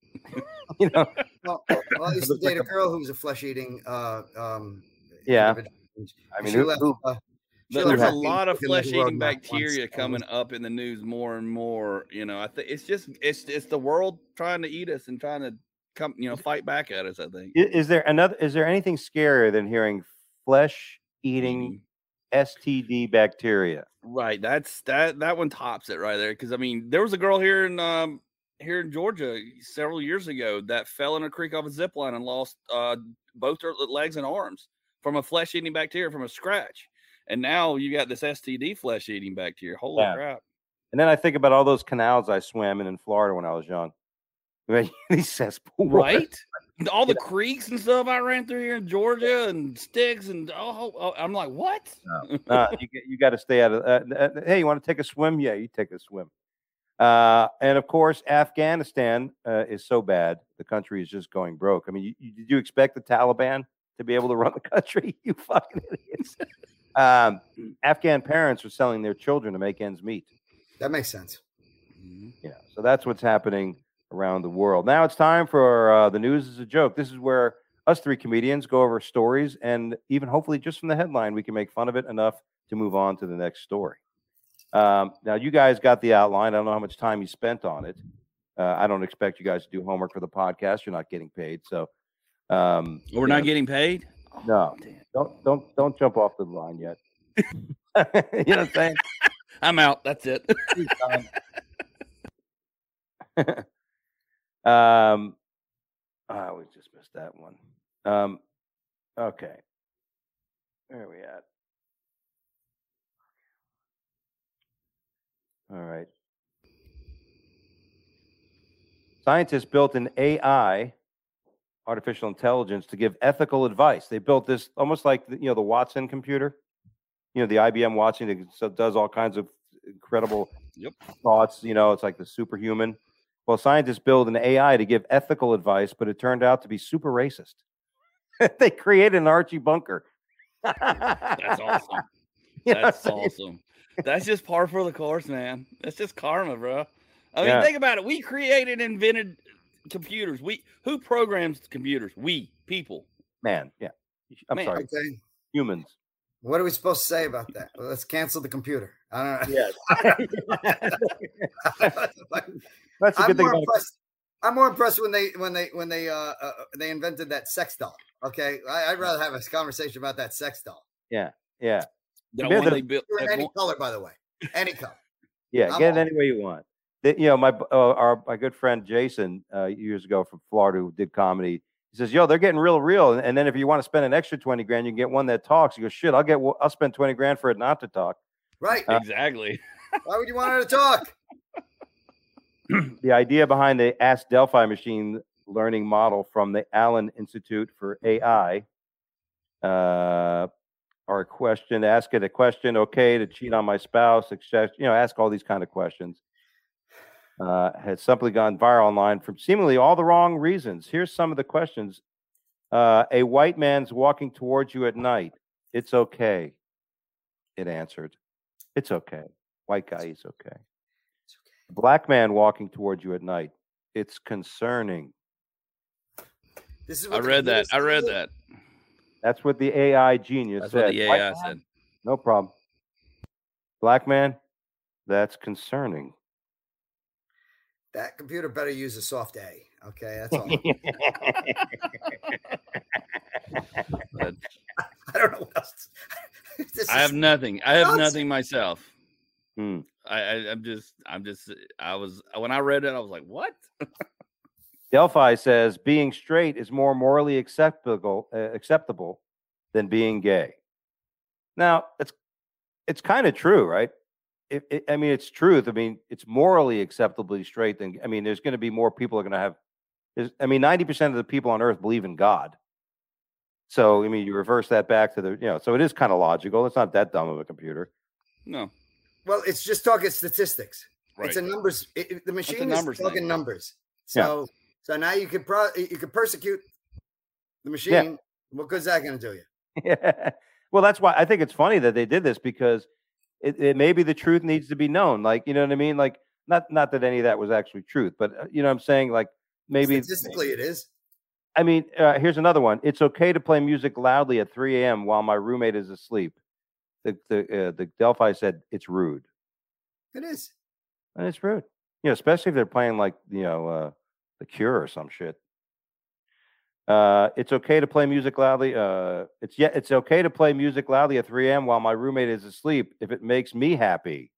You know, well, well, I used to looks like date a a- girl who was a flesh-eating. Uh, um, Yeah. individual. I mean, she who- left. who- uh, she There- left There's a me lot of looking like a flesh-eating roadmap once, bacteria and coming was- up in the news more and more. You know, I think it's just it's it's the world trying to eat us and trying to come, you know, fight back at us. I think. i- is there another? Is there anything scarier than hearing flesh eating Eating. S T D bacteria? Right. That's that that one tops it right there. Because I mean, there was a girl here in um here in Georgia several years ago that fell in a creek off a zip line and lost uh both her legs and arms from a flesh eating bacteria from a scratch. And now you got this S T D flesh eating bacteria. Holy Yeah. crap. And then I think about all those canals I swam in in Florida when I was young. These cesspools, Right? All the creeks and stuff I ran through here in Georgia and sticks and oh, oh I'm like, what? Uh, you get, you got to stay out of. Uh, uh, hey, you want to take a swim? Yeah, you take a swim. Uh, and of course, Afghanistan uh, is so bad. The country is just going broke. I mean, you, you, did you expect the Taliban to be able to run the country? You fucking idiots. Um, Afghan parents are selling their children to make ends meet. That makes sense. Yeah, so that's what's happening around the world. Now it's time for uh, the news is a joke. This is where us three comedians go over stories, and even hopefully just from the headline, we can make fun of it enough to move on to the next story. Um, now, you guys got the outline. I don't know how much time you spent on it. Uh, I don't expect you guys to do homework for the podcast. You're not getting paid, so um, We're you not know, getting paid? Oh, No. damn. don't don't don't jump off the line yet. You know what I'm saying? I'm out. That's it. um, oh, we just missed that one. Um, okay, where are we at? All right. Scientists built an A I, artificial intelligence, to give ethical advice. They built this almost like the, you know the Watson computer, you know the I B M Watson that so does all kinds of incredible Yep. thoughts. You know, it's like the superhuman. Well, scientists build an A I to give ethical advice, but it turned out to be super racist. They created an Archie Bunker. That's awesome. You know That's what I mean? awesome. That's just par for the course, man. That's just karma, bro. I mean, Yeah. think about it. We created, invented computers. We who programs computers? We people. Man, yeah. I'm Man. sorry, Okay. humans. What are we supposed to say about that? Well, let's cancel the computer. I don't know. Yes. That's a I'm good thing more about impressed. I'm more impressed when they when they when they uh, uh they invented that sex doll. Okay, I, I'd rather have a conversation about that sex doll. Yeah, yeah, That Yeah, one the- they built. In that any one- color, by the way, any color. yeah. I'm Get it all- any way you want. The- you know, my uh, our my good friend Jason uh, years ago from Florida who did comedy. He says, "Yo, they're getting real, real." And, and then if you want to spend an extra twenty grand, you can get one that talks. You go, "Shit, I'll get. I'll spend twenty grand for it not to talk." Right. Uh, exactly. Why would you want her to talk? The idea behind the Ask Delphi machine learning model from the Allen Institute for A I, uh, or a question, ask it a question, okay, to cheat on my spouse, except, you know, ask all these kind of questions. Uh, has simply gone viral online for seemingly all the wrong reasons. Here's some of the questions. Uh, a white man's walking towards you at night. It's okay. It answered. It's okay. White guy is okay. It's okay. A black man walking towards you at night. It's concerning. This is I what the read that. computer's I read saying. that. That's what the A I genius That's said. what the White A I man, said. no problem. Black man, that's concerning. That computer better use a soft A. Okay, that's all. But I don't know what else. This I have is- nothing. I have nonsense. nothing myself. Hmm. I, I I'm just I'm just I was when I read it I was like, what? Delphi says being straight is more morally acceptable uh, acceptable than being gay. Now, it's it's kind of true, right? It, it, I mean, it's truth. I mean, it's morally acceptably straight. Than I mean, there's going to be more people are going to have. there's- I mean, ninety percent of the people on Earth believe in God. So, I mean, you reverse that back to the, you know, so it is kind of logical. It's not that dumb of a computer. No. Well, it's just talking statistics. Right. It's a numbers. It, it- the machine numbers is talking thing. numbers. Yeah. So, so now you could pro, you could persecute the machine. What good's that going to do you? Yeah. Well, that's why I think it's funny that they did this because it, it maybe the truth needs to be known. Like, you know what I mean? Like, not not that any of that was actually truth, but uh, you know what I'm saying? Like, maybe Statistically, it is. I mean, uh, here's another one. It's okay to play music loudly at three a.m. while my roommate is asleep. The the uh, the Delphi said it's rude, It is. and it's rude. You know, especially if they're playing like you know uh, the Cure or some shit. Uh, it's okay to play music loudly. Uh, it's yeah, it's okay to play music loudly at three a.m. while my roommate is asleep if it makes me happy.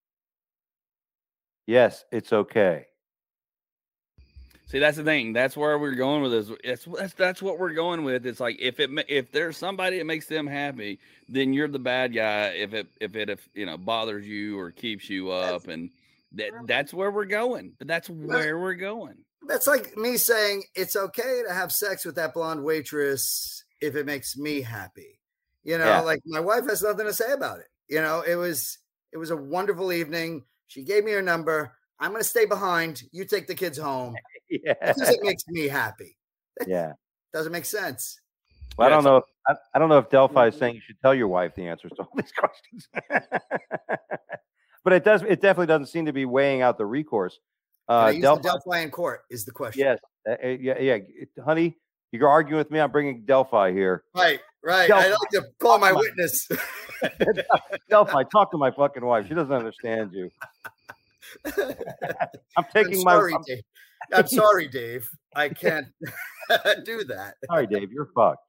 Yes, it's okay. See, that's the thing. That's where we're going with this. It's, that's that's what we're going with. It's like if it ma- if there's somebody that makes them happy, then you're the bad guy. If it if it if you know bothers you or keeps you up, and that that's where we're going. But that's where we're going. That's like me saying it's okay to have sex with that blonde waitress if it makes me happy. You know, Yeah. like my wife has nothing to say about it. You know, it was it was a wonderful evening. She gave me her number. I'm going to stay behind. You take the kids home Yeah, because it makes me happy. That yeah. doesn't make sense. Well, I Yeah, don't so- know. If, I, I don't know if Delphi is saying you should tell your wife the answers to all these questions. But it does. It definitely doesn't seem to be weighing out the recourse. Can I Uh, use Delphi, the Delphi in court is the question. yes, uh, uh, yeah, yeah, it- honey. You're arguing with me. I'm bringing Delphi here. Right, right. Delphi. I like to call my Talk about- witness. Delphi, talk to my fucking wife. She doesn't understand you. I'm I'm taking my. sorry, I'm Dave. I'm sorry, Dave. I can't do that. sorry, Dave. You're fucked.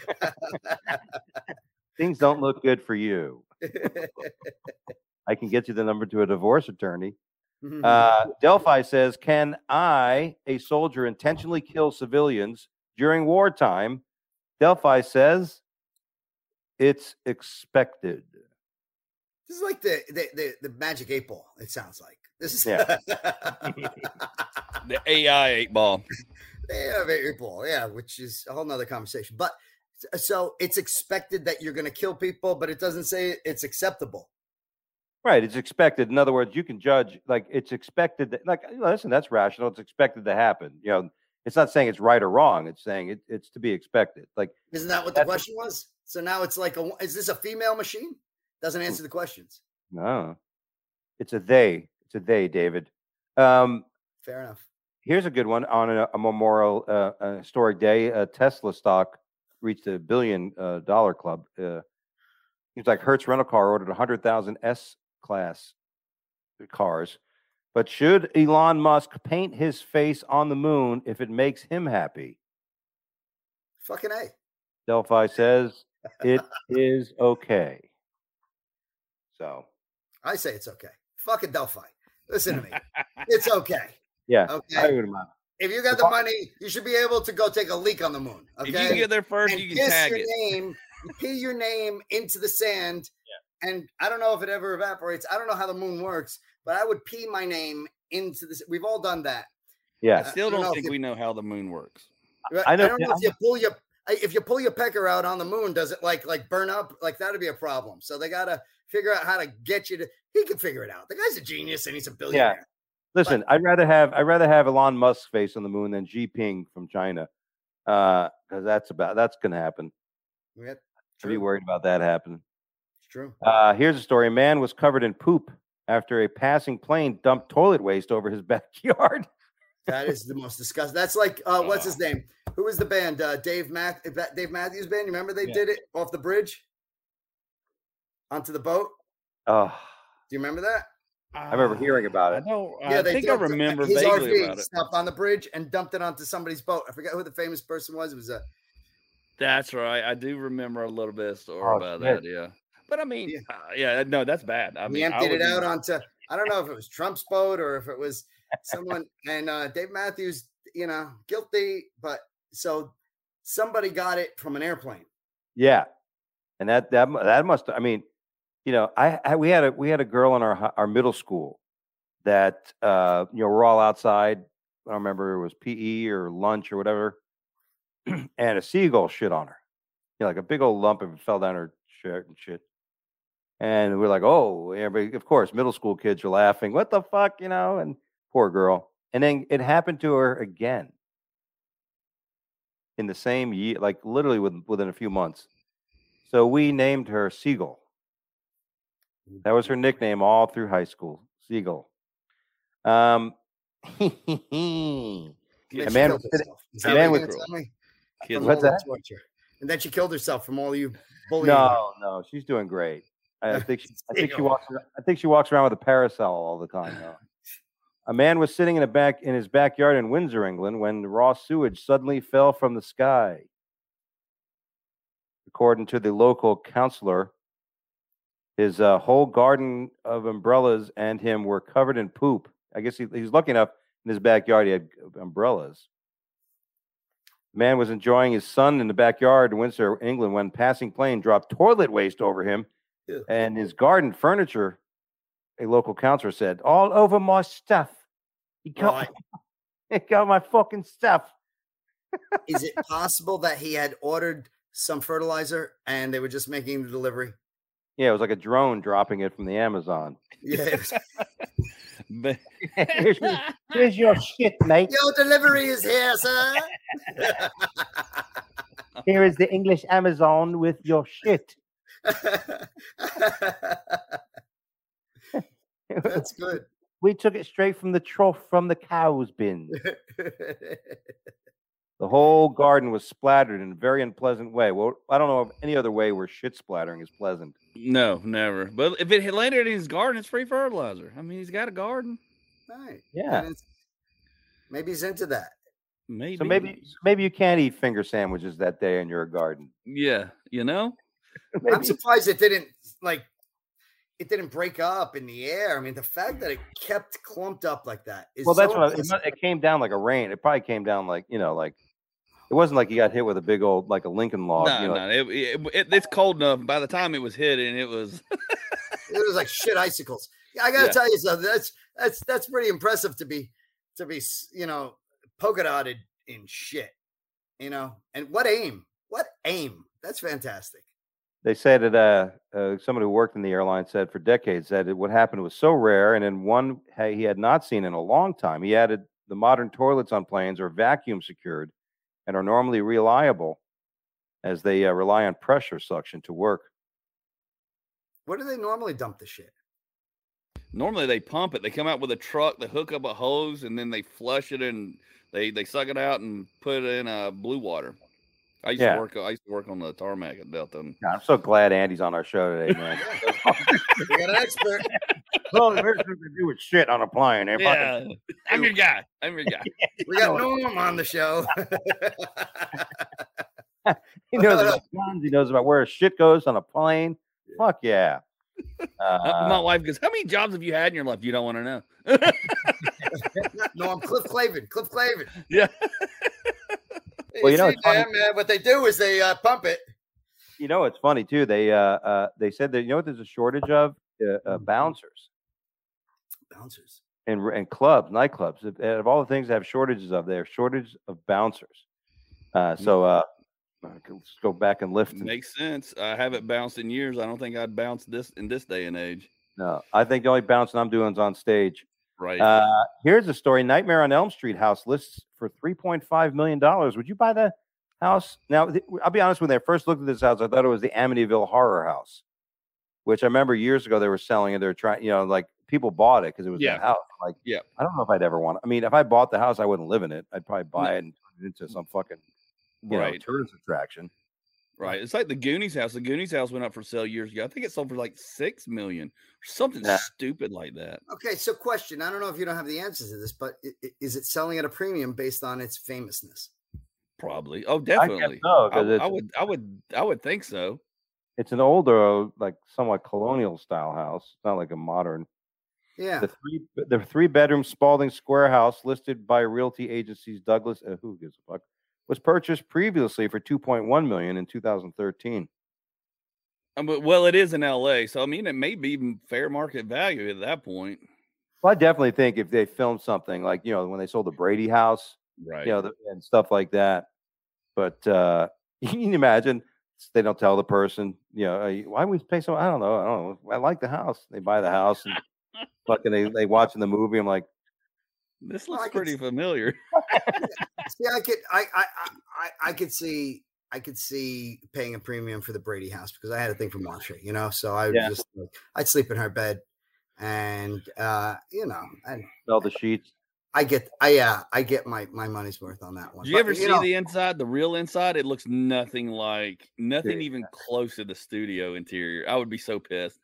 Things don't look good for you. I can get you the number to a divorce attorney. Uh, Delphi says, can I, a soldier, intentionally kill civilians during wartime? Delphi says, it's expected. This is like the, the the the magic eight ball. It sounds like this is Yeah. The A I eight ball. yeah, eight ball, yeah, which is a whole nother conversation. But so it's expected that you're going to kill people, but it doesn't say it's acceptable. Right. It's expected. In other words, you can judge, like, it's expected that, like, listen, that's rational. It's expected to happen. You know, it's not saying it's right or wrong. It's saying it, it's to be expected. Like, Isn't that what the That's- question was? So now it's like, a, is this a female machine? Doesn't answer the questions. No, it's a they. It's a they, David. Um, Fair enough. Here's a good one on a, a Memorial uh, uh, Historic Day. Uh, Tesla stock reached a billion uh, dollar club. Uh, seems like Hertz Rental Car ordered one hundred thousand S class cars. But should Elon Musk paint his face on the moon if it makes him happy? Fucking A. Delphi says it is okay. So I say it's okay. Fucking Delphi. Listen to me. It's okay. yeah, Okay. I would mind. If you got the money, you should be able to go take a leak on the moon. Okay. If you can get there first, and you can piss tag your it. name, you pee your name into the sand. Yeah. And I don't know if it ever evaporates. I don't know how the moon works, but I would pee my name into this. We've all done that. Yeah. I still I don't don't know think if we know how the moon works. I, I know- I don't know if you pull your if you pull your pecker out on the moon, does it like like burn up? Like that'd be a problem. So they gotta figure out how to get you to. He can figure it out. The guy's a genius and he's a billionaire. Listen, I'd rather have I'd rather have Elon Musk's face on the moon than Xi Jinping from China, because uh, that's about that's gonna happen. Yeah, I'd be true. worried about that happening. It's true. Uh, here's a story: a man was covered in poop after a passing plane dumped toilet waste over his backyard. That is the most disgusting. That's like uh, what's his Oh. name? Who was the band? Uh, Dave Math Dave Matthews Band. You remember they Yeah. did it off the bridge onto the boat? Oh, Do you remember that? I remember hearing about I it. don't. Yeah, I they think I dumped it- remember his vaguely R V about it. stopped on the bridge and dumped it onto somebody's boat. I forget who the famous person was. It was a That's right. I do remember a little bit of story Oh, about shit. that. Yeah, but I mean, Yeah. uh, yeah, no, that's bad. I he mean, I emptied it wouldn't- out onto I don't know if it was Trump's boat or if it was someone and uh Dave Matthews, you know, guilty, but so somebody got it from an airplane. Yeah, and that that mu- that must. I mean, you know, I, I we had a we had a girl in our hi- our middle school that uh, you know we're all outside. I don't remember it was P E or lunch or whatever, and a seagull shit on her. You know, like a big old lump and fell down her shirt and shit. And we're like, oh, everybody, of course, middle school kids are laughing. What the fuck, you know? And poor girl. And then it happened to her again in the same year, like literally within, within a few months. So we named her Seagull. That was her nickname all through high school, Seagull. Um, And A then she man killed was sitting- herself. Is a that man what was- you're gonna tell me? Kids From What's all the that? torture. And then she killed herself from all you bullying. no, no, she's doing great. I think she, I think she Seagull. walks. ar- I think she walks around with a parasol all the time. Though. A man was sitting in a back in his backyard in Windsor, England, when raw sewage suddenly fell from the sky. According to the local councillor, his uh, whole garden of umbrellas and him were covered in poop. I guess he, he's lucky enough in his backyard he had umbrellas. The man was enjoying his sun in the backyard in Windsor, England, when passing plane dropped toilet waste over him Ew. and his garden furniture. A local councillor said, "All over my stuff. He got, Right. he got my fucking stuff." Is it possible that he had ordered some fertilizer and they were just making the delivery? Yeah, it was like a drone dropping it from the Amazon. Yeah. it was- But- here's, your, here's your shit, mate. Your delivery is here, sir. Here is the English Amazon with your shit. That's good. We took it straight from the trough from the cow's bin. The whole garden was splattered in a very unpleasant way. Well, I don't know of any other way where shit splattering is pleasant. no, never. But if it had landed in his garden, it's free fertilizer. I mean, he's got a garden. Right. Yeah. And it's- maybe he's into that. Maybe. So maybe maybe you can't eat finger sandwiches that day in your garden. Yeah, you know. I'm Maybe- surprised it didn't like it didn't break up in the air. I mean, the fact that it kept clumped up like that is well, that's so what I, it, impressive. mu- it came down like a rain. It probably came down like you know, like it wasn't like you got hit with a big old like a Lincoln log. no, you know, no, it, it, it- it's cold enough. By the time it was hitting, it was. It was like shit icicles. Yeah, I gotta Yeah. tell you something. That's that's that's pretty impressive to be to be you know polka dotted in shit. You know, and what aim? What aim? That's fantastic. they said that uh, uh, somebody who worked in the airline said for decades that it, what happened was so rare, and then one ha- he had not seen in a long time. He added the modern toilets on planes are vacuum secured and are normally reliable as they uh, rely on pressure suction to work. Where do they normally dump the shit? Normally they pump it. They come out with a truck, they hook up a hose, and then they flush it and they they suck it out and put it in uh, blue water. I used Yeah. to work. I used to work on the tarmac at Delta. And God, I'm so glad Andy's on our show today, man. We got an expert. Well, there's nothing to do with shit on a plane. eh? yeah, I'm your guy. I'm your guy. We got Norm on the show. He knows about guns. He knows about where shit goes on a plane. Yeah. Fuck yeah. Uh, my Uh, wife goes, "How many jobs have you had in your life? You don't want to know." No, I'm Cliff Clavin. Cliff Clavin. Yeah. Well, you know, see, it's funny- man, man, what they do is they uh, pump it. you know, it's funny too. They uh, uh, they said that you know what there's a shortage of uh, uh, bouncers Bouncers. and and clubs, nightclubs. Of, of all the things they have shortages of, they have shortage of bouncers. Uh, so uh, let's go back and lift. and- Makes sense. I haven't bounced in years. I don't think I'd bounce this in this day and age. No, I think the only bouncing I'm doing is on stage. Right. Uh, here's a story: Nightmare on Elm Street house lists for three point five million dollars. Would you buy the house? Now, th- I'll be honest. When I first looked at this house, I thought it was the Amityville Horror House, which I remember years ago they were selling it. They were trying, you know, like people bought it because it was Yeah. that house. Like, Yeah. I don't know if I'd ever want. I mean, if I bought the house, I wouldn't live in it. I'd probably buy it and turn it into some fucking, you know, Right. tourist attraction. Right. It's like the Goonies house. The Goonies house went up for sale years ago. I think it sold for like six million or something Yeah. stupid like that. Okay, so question. I don't know if you don't have the answers to this, but i- i- is it selling at a premium based on its famousness? Probably. Oh, I guess definitely. so, I, 'cause I it's- would. I would. I would think so. It's an older, like somewhat colonial style house. It's not like a modern. Yeah. The three the three bedroom Spalding Square house listed by realty agencies Douglas uh, who gives a fuck was purchased previously for two point one million in two thousand thirteen. Um, but well, it is in L A, so I mean, it may be even fair market value at that point. Well, I definitely think if they filmed something like, you know, when they sold the Brady house, Right. you know, the, and stuff like that. But uh you can imagine they don't tell the person, you know, "Uh, why we pay so I don't know. I don't know. I like the house. They buy the house and fucking they they watching the movie. I'm like, This Well, looks I could pretty s- familiar. See, I could, I, I, I, I I could see, I could see paying a premium for the Brady house because I had a thing for Marsha, you know. So I would Yeah. just, like, I'd sleep in her bed, and uh, you know, and smell the sheets. I get, I yeah, I get my my money's worth on that one. Did you But, ever see know, the inside, the real inside? It looks nothing like, nothing Yeah. even close to the studio interior. I would be so pissed.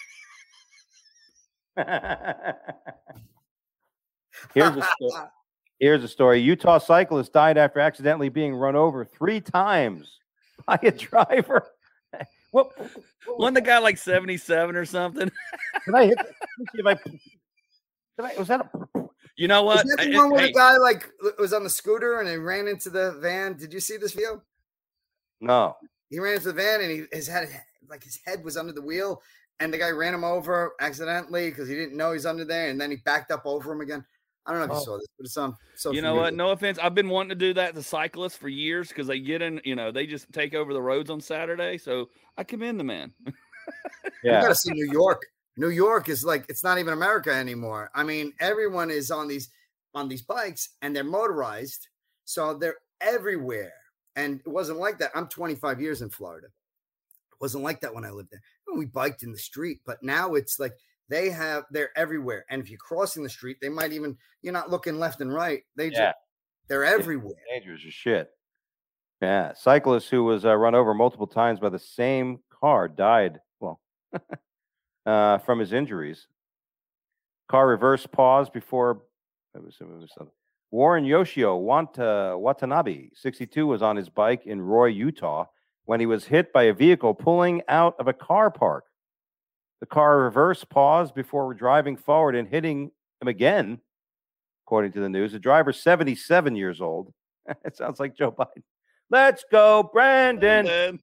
Here's a sto- here's a story. Utah cyclist died after accidentally being run over three times by a driver. What, what was Wasn't the guy like seventy-seven or something? Did I hit? Let me see if I. Did I was that a? You know what? Is that the It- one where hey, the guy like was on the scooter and he ran into the van? Did you see this video? No. He ran into the van and he his head like his head was under the wheel, and the guy ran him over accidentally because he didn't know he's under there, and then he backed up over him again. I don't know if you Oh. saw this, but it's on social you know what? media. No offense. I've been wanting to do that to cyclists for years because they get in, you know, they just take over the roads on Saturday. So I commend the man. You Yeah. gotta see New York. New York is like it's not even America anymore. I mean, everyone is on these on these bikes and they're motorized, so they're everywhere. And it wasn't like that. I'm twenty-five years in Florida. It wasn't like that when I lived there. We biked in the street, but now it's like they have they're everywhere. And if you're crossing the street, they might even you're not looking left and right. They just Yeah. they're everywhere. Dangerous as shit. Yeah. Cyclist who was uh, run over multiple times by the same car died. Well, uh, from his injuries. Car reverse pause before it was, it was something. Warren Yoshio Wanta, Watanabe, sixty-two, was on his bike in Roy, Utah, when he was hit by a vehicle pulling out of a car park. The car reverse paused before driving forward and hitting him again, according to the news. The driver, seventy-seven years old. It sounds like Joe Biden. Let's go, Brandon. Man.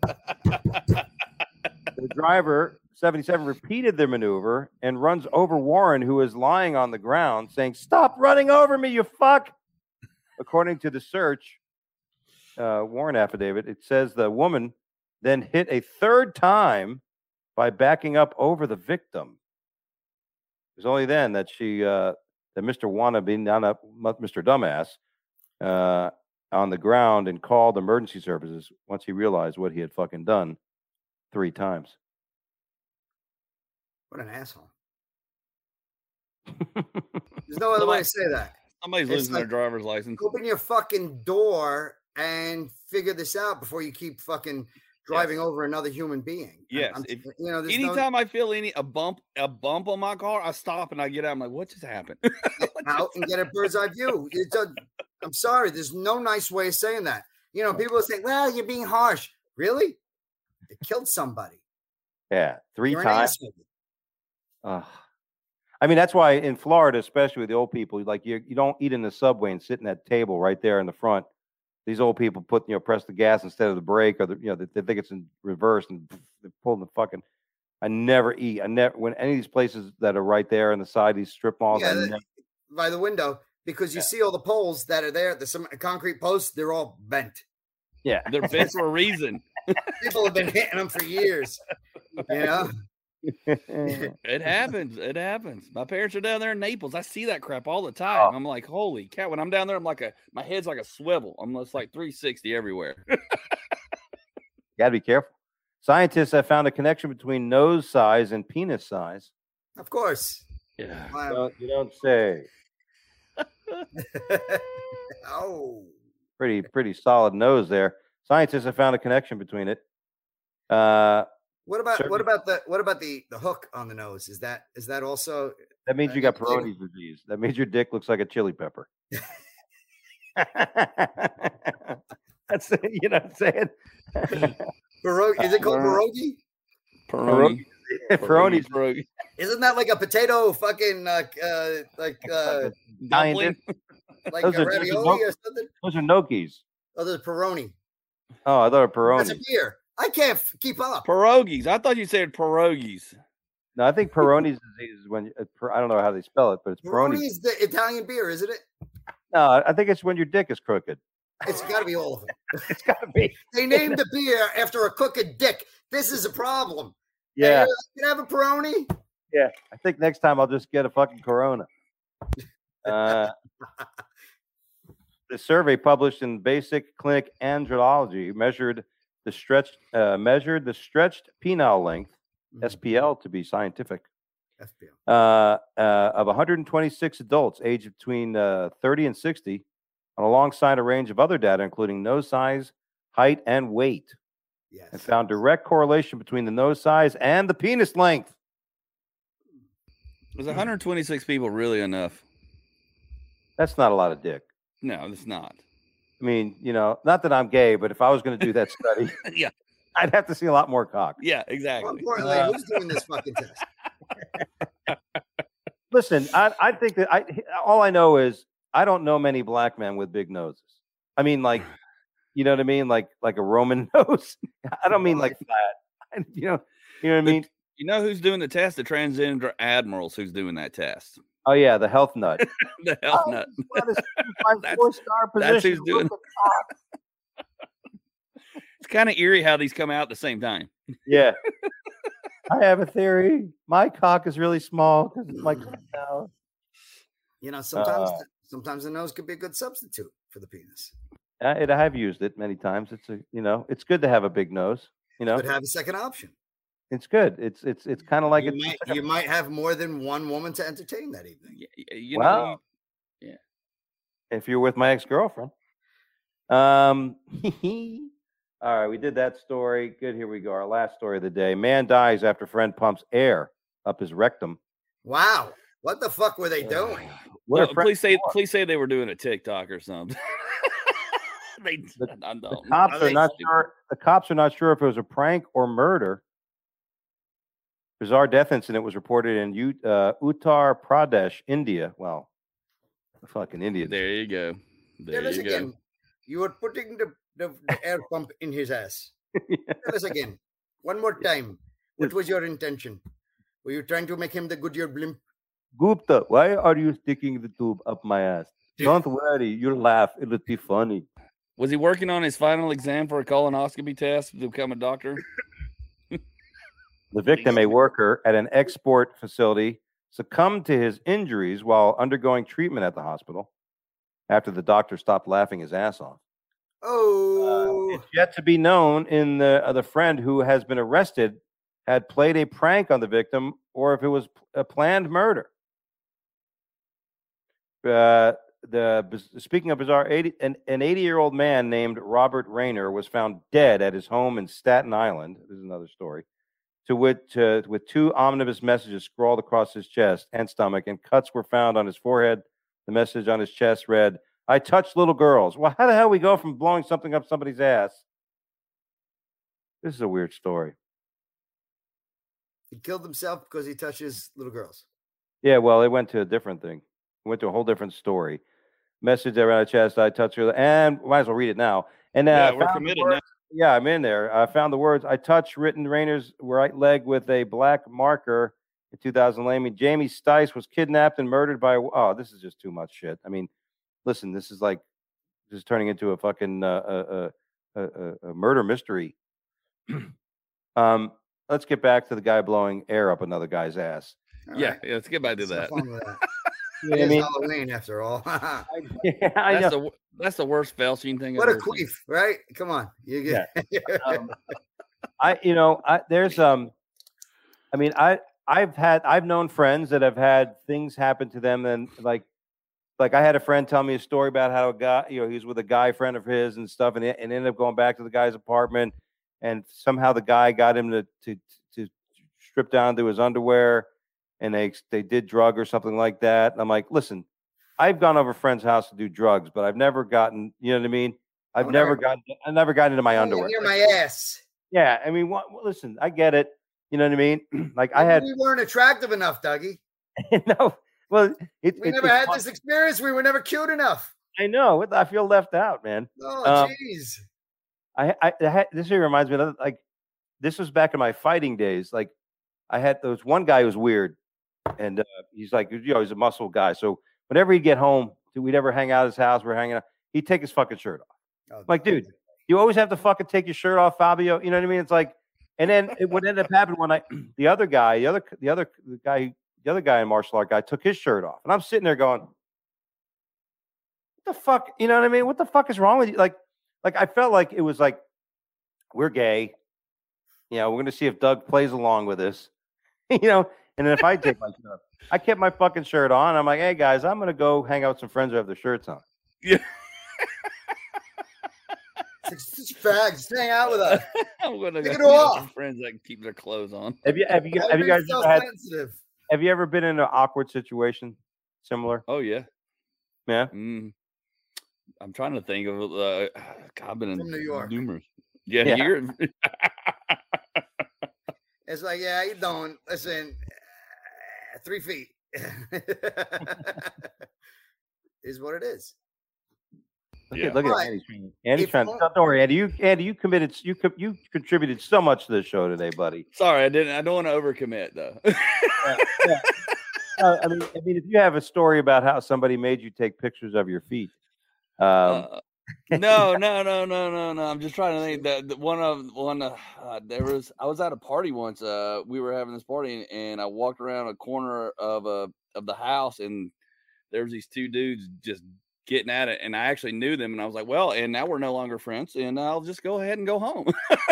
The driver, seventy-seven, repeated the maneuver and runs over Warren, who is lying on the ground, saying, "Stop running over me, you fuck." According to the search uh, warrant affidavit, it says the woman then hit a third time by backing up over the victim. It was only then that she, uh, that Mister Wannabe, not a, Mister Dumbass, uh, on the ground and called emergency services once he realized what he had fucking done three times. What an asshole. There's no other way to say that. Somebody's It's losing like, their driver's license. Open your fucking door and figure this out before you keep fucking driving Yes. over another human being. Yes. I'm, I'm, If, you know, there's anytime no, I feel any a bump, a bump on my car, I stop and I get out. I'm like, what just happened? get out and get a bird's eye view. It's a, I'm sorry, there's no nice way of saying that. You know, people say, "Well, you're being harsh." Really? They killed somebody. Yeah, three You're an times. asshole. Ugh. I mean, that's why in Florida, especially with the old people, like you, you don't eat in the subway and sit in that table right there in the front. These old people put, you know, press the gas instead of the brake, or the, you know, they, they think it's in reverse and they're pulling the fucking. I never eat. I never when any of these places that are right there on the side, these strip malls. Yeah, I the- never, by the window, because you Yeah. see all the poles that are there. There's some concrete posts. They're all bent. yeah, They're bent for a reason. People have been hitting them for years. You know. It happens. It happens. My parents are down there in Naples. I see that crap all the time. Oh. I'm like, holy cow. When I'm down there, I'm like a my head's like a swivel. I'm just like three sixty everywhere. Gotta be careful. Scientists have found a connection between nose size and penis size. Of course. Yeah. Wow. Don't, you don't say. Oh. Pretty, pretty solid nose there. Scientists have found a connection between it. Uh, What about Certainly. what about the what about the the hook on the nose? Is that is that also that means Uh, you got yeah. Peyronie's disease. That means your dick looks like a chili pepper. That's you know what I'm saying. pierogi? Is it called Uh, pierogi? Peroni. Peyronie's Peroni. Isn't that like a potato fucking uh, uh like uh Dumpling. like Those a are- those are ravioli no- or something? Those are gnocchis. Oh, there's Peroni. Oh, I thought it were That's a Peroni. beer. I can't f- keep up. Pierogies. I thought you said pierogies. No, I think Peyronie's disease is when you, uh, per- I don't know how they spell it, but it's Peroni Peyronie's. is the Italian beer, isn't it? No, I think it's when your dick is crooked. It's got to be all of them. It's got to be. They named the beer after a crooked dick. This is a problem. Hey, Yeah, you can have a Peroni. yeah. I think next time I'll just get a fucking Corona. Uh, the survey published in Basic Clinic Andrology measured the stretched uh, measured the stretched penile length S P L to be scientific F P L. uh, uh, of one hundred twenty-six adults aged between uh, thirty and sixty, and alongside a range of other data including nose size, height, and weight, Yes. and found direct correlation between the nose size and the penis length. Was one hundred twenty-six people really enough? That's not a lot of dick. No, it's not. I mean, you know, not that I'm gay, but if I was going to do that study, Yeah. I'd have to see a lot more cock. Yeah, More exactly. importantly, Uh, who's doing this fucking test? Listen, I, I think that I all I know is I don't know many black men with big noses. I mean, like, you know what I mean, like like a Roman nose. I don't mean like flat. You know, you know what I mean. You know who's doing the test? The transgender admirals who's doing that test. Oh yeah, the health nut. The health Oh, nut. Well, this is my That's- four-star position. that's who's doing- Look at- It's kind of eerie how these come out at the same time. Yeah. I have a theory. My cock is really small because it's my cock now. You know, sometimes Uh, sometimes the nose could be a good substitute for the penis. Uh, it, I have used it many times. It's a, you know, it's good to have a big nose. You know, Could have a second option. it's good. It's it's it's kind of like you, a, might, you might have more than one woman to entertain that evening. Y- y- You Wow. know, if you're with my ex-girlfriend. Um, all right, we did that story. Good. Here we go. Our last story of the day. Man dies after friend pumps air up his rectum. Wow. What the fuck were they doing? What well, a friend- please say please say they were doing a TikTok or something. they, The- I don't. The know. cops Are are they not stupid? sure. The cops are not sure if it was a prank or murder. Bizarre death incident was reported in Ut- uh, Uttar Pradesh, India. Well, fucking India. There you go. There Tell us you go. again. You were putting the, the, the air pump in his ass. Tell us again. One more time. What was your intention? Were you trying to make him the Goodyear blimp? Gupta, why are you sticking the tube up my ass? Don't worry, you'll laugh. It'll be funny. Was he working on his final exam for a colonoscopy test to become a doctor? The victim, a worker at an export facility, succumbed to his injuries while undergoing treatment at the hospital after the doctor stopped laughing his ass off. Oh, It's yet to be known in the uh, the friend who has been arrested had played a prank on the victim or if it was a planned murder. Uh, the speaking of bizarre, eighty, an, an eighty-year-old man named Robert Rayner was found dead at his home in Staten Island. This is another story. To with, to, with two omnibus messages scrawled across his chest and stomach, and cuts were found on his forehead. The message on his chest read, "I touch little girls." Well, how the hell we go from blowing something up somebody's ass? This is a weird story. He killed himself because he touches little girls. Yeah, well, it went to a different thing. It went to a whole different story. Message around the chest, "I touch her," and might as well read it now. And uh, yeah, we're committed now. Yeah, I'm in there. I found the words, "I touch," written Rayner's right leg with a black marker in two thousand eleven. Jamie Stice was kidnapped and murdered by. Oh, this is just too much shit. I mean, listen, this is like just turning into a fucking uh, a, a, a, a murder mystery. um, let's get back to the guy blowing air up another guy's ass. All yeah, right. yeah, let's get back to so that. that. You know it is I mean? Halloween after all. I, yeah, I that's know. the that's the worst felching thing. What I've a ever queef, seen. right? Come on, you get. Yeah. um, I, you know, I, there's um, I mean, I I've had I've known friends that have had things happen to them, and like, like I had a friend tell me a story about how a guy, you know, he was with a guy friend of his and stuff, and, and ended up going back to the guy's apartment, and somehow the guy got him to to to strip down to his underwear. And they they did drug or something like that. And I'm like, listen, I've gone over a friend's house to do drugs, but I've never gotten, you know what I mean? I've Oh, never never. gotten, I've never gotten into my Oh, underwear. near my ass. Yeah, I mean, what, listen, I get it. You know what I mean? Like I had, We weren't attractive enough, Dougie. no, well, it, We it, never it's had fun. this experience. We were never cute enough. I know. I feel left out, man. Oh, Um, jeez. I, I, I had, this here reminds me of like, this was back in my fighting days. Like I had, there was one guy who was weird. And uh, he's like, you know, he's a muscle guy. So whenever he'd get home, we'd ever hang out at his house, we're hanging out, he'd take his fucking shirt off. Oh, Like, dude, you always have to fucking take your shirt off, Fabio. You know what I mean? It's like, and then it would end up happening when I, the other guy, the other, the other the guy, the other guy in martial art guy took his shirt off, and I'm sitting there going, "What the fuck?" You know what I mean? What the fuck is wrong with you? Like, like I felt like it was like, we're gay. You know, we're gonna see if Doug plays along with this. You know. And then if I take my shirt off, I kept my fucking shirt on. I'm like, "Hey guys, I'm gonna go hang out with some friends who have their shirts on." Yeah. Such fags. Just hang out with us. I'm gonna Take go it get off. some friends that can keep their clothes on. Have you have you Don't have you be guys so ever had, sensitive. have you ever been in an awkward situation similar? Oh yeah. Yeah. Mm. I'm trying to think of. Uh, God, I've been in From New York. numerous. Yeah, Yeah. you're. It's like, yeah, you don't listen. uh, Three feet is what it is. Look Yeah. at, look at But Andy's trying. Andy's if trying. all- Don't worry, Andy. You Andy, you committed. You co- you contributed so much to this show today, buddy. Sorry, I didn't. I don't want to overcommit though. Yeah, yeah. Uh, I mean, I mean, if you have a story about how somebody made you take pictures of your feet, um, Uh, no, no, no, no, no, no. I'm just trying to think that, that one of one. Uh, uh, there was. I was at a party once. Uh, we were having this party, and I walked around a corner of a of the house, and there was these two dudes just getting at it, and I actually knew them, and I was like, well, and now we're no longer friends, and I'll just go ahead and go home.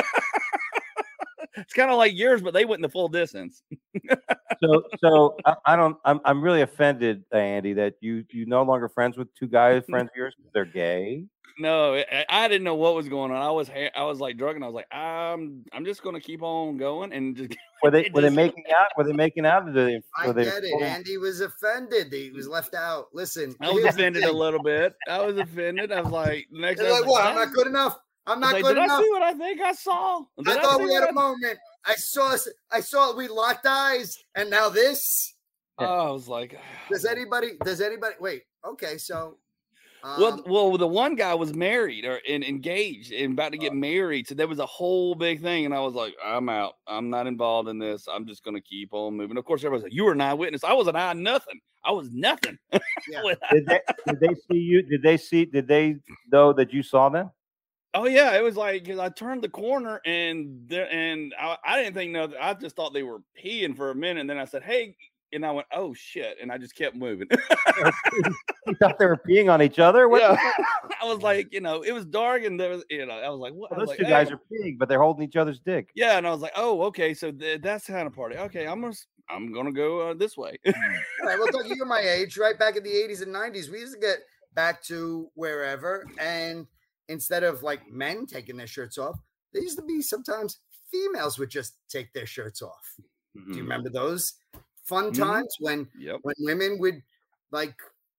It's kind of like yours, but they went the full distance. so so I, I don't. I'm I'm really offended, Andy, that you you no longer friends with two guys friends of yours. They're gay. No, I, I didn't know what was going on. I was ha- I was like drunk, and I was like, I'm I'm just gonna keep on going and just. Were they were they just- making out? Were they making out? Or did they, I were they get it. Andy was offended. He was left out. Listen, I was here's the offended a thing. little bit. I was offended. I was like, the next. They're I was like, what? I'm "Did I- not good enough. I'm I was not like, good Did enough. I see what I think I saw? Did I thought see we had what a moment. I saw us. I saw we locked eyes, and now this. I, oh, I was like, Does anybody? Does anybody? Wait. Okay, so. Um, well, well, the one guy was married or and engaged and about to get married, so there was a whole big thing, and I was like, I'm out. I'm not involved in this. I'm just gonna keep on moving. Of course, everybody's like, you were an eyewitness. I was an eye nothing. I was nothing. Yeah. did they did they see you? Did they see? Did they know that you saw them? Oh yeah, it was like because I turned the corner and there and I, I didn't think no, I just thought they were peeing for a minute, and then I said, "Hey," and I went, "Oh shit," and I just kept moving. You thought they were peeing on each other? What the Yeah, I was like, you know, it was dark, and there was, you know, I was like, what? I Well, was those like, two guys "Hey." are peeing, but they're holding each other's dick. Yeah, and I was like, oh, okay, so th- that's kind of party. Okay, I'm gonna, s- I'm gonna go uh, this way. All right, well, Doug, you're my age, right? Back in the eighties and nineties, we used to get back to wherever, and instead of like men taking their shirts off, there used to be sometimes females would just take their shirts off. Mm-hmm. Do you remember those fun times mm-hmm. when yep. when women would like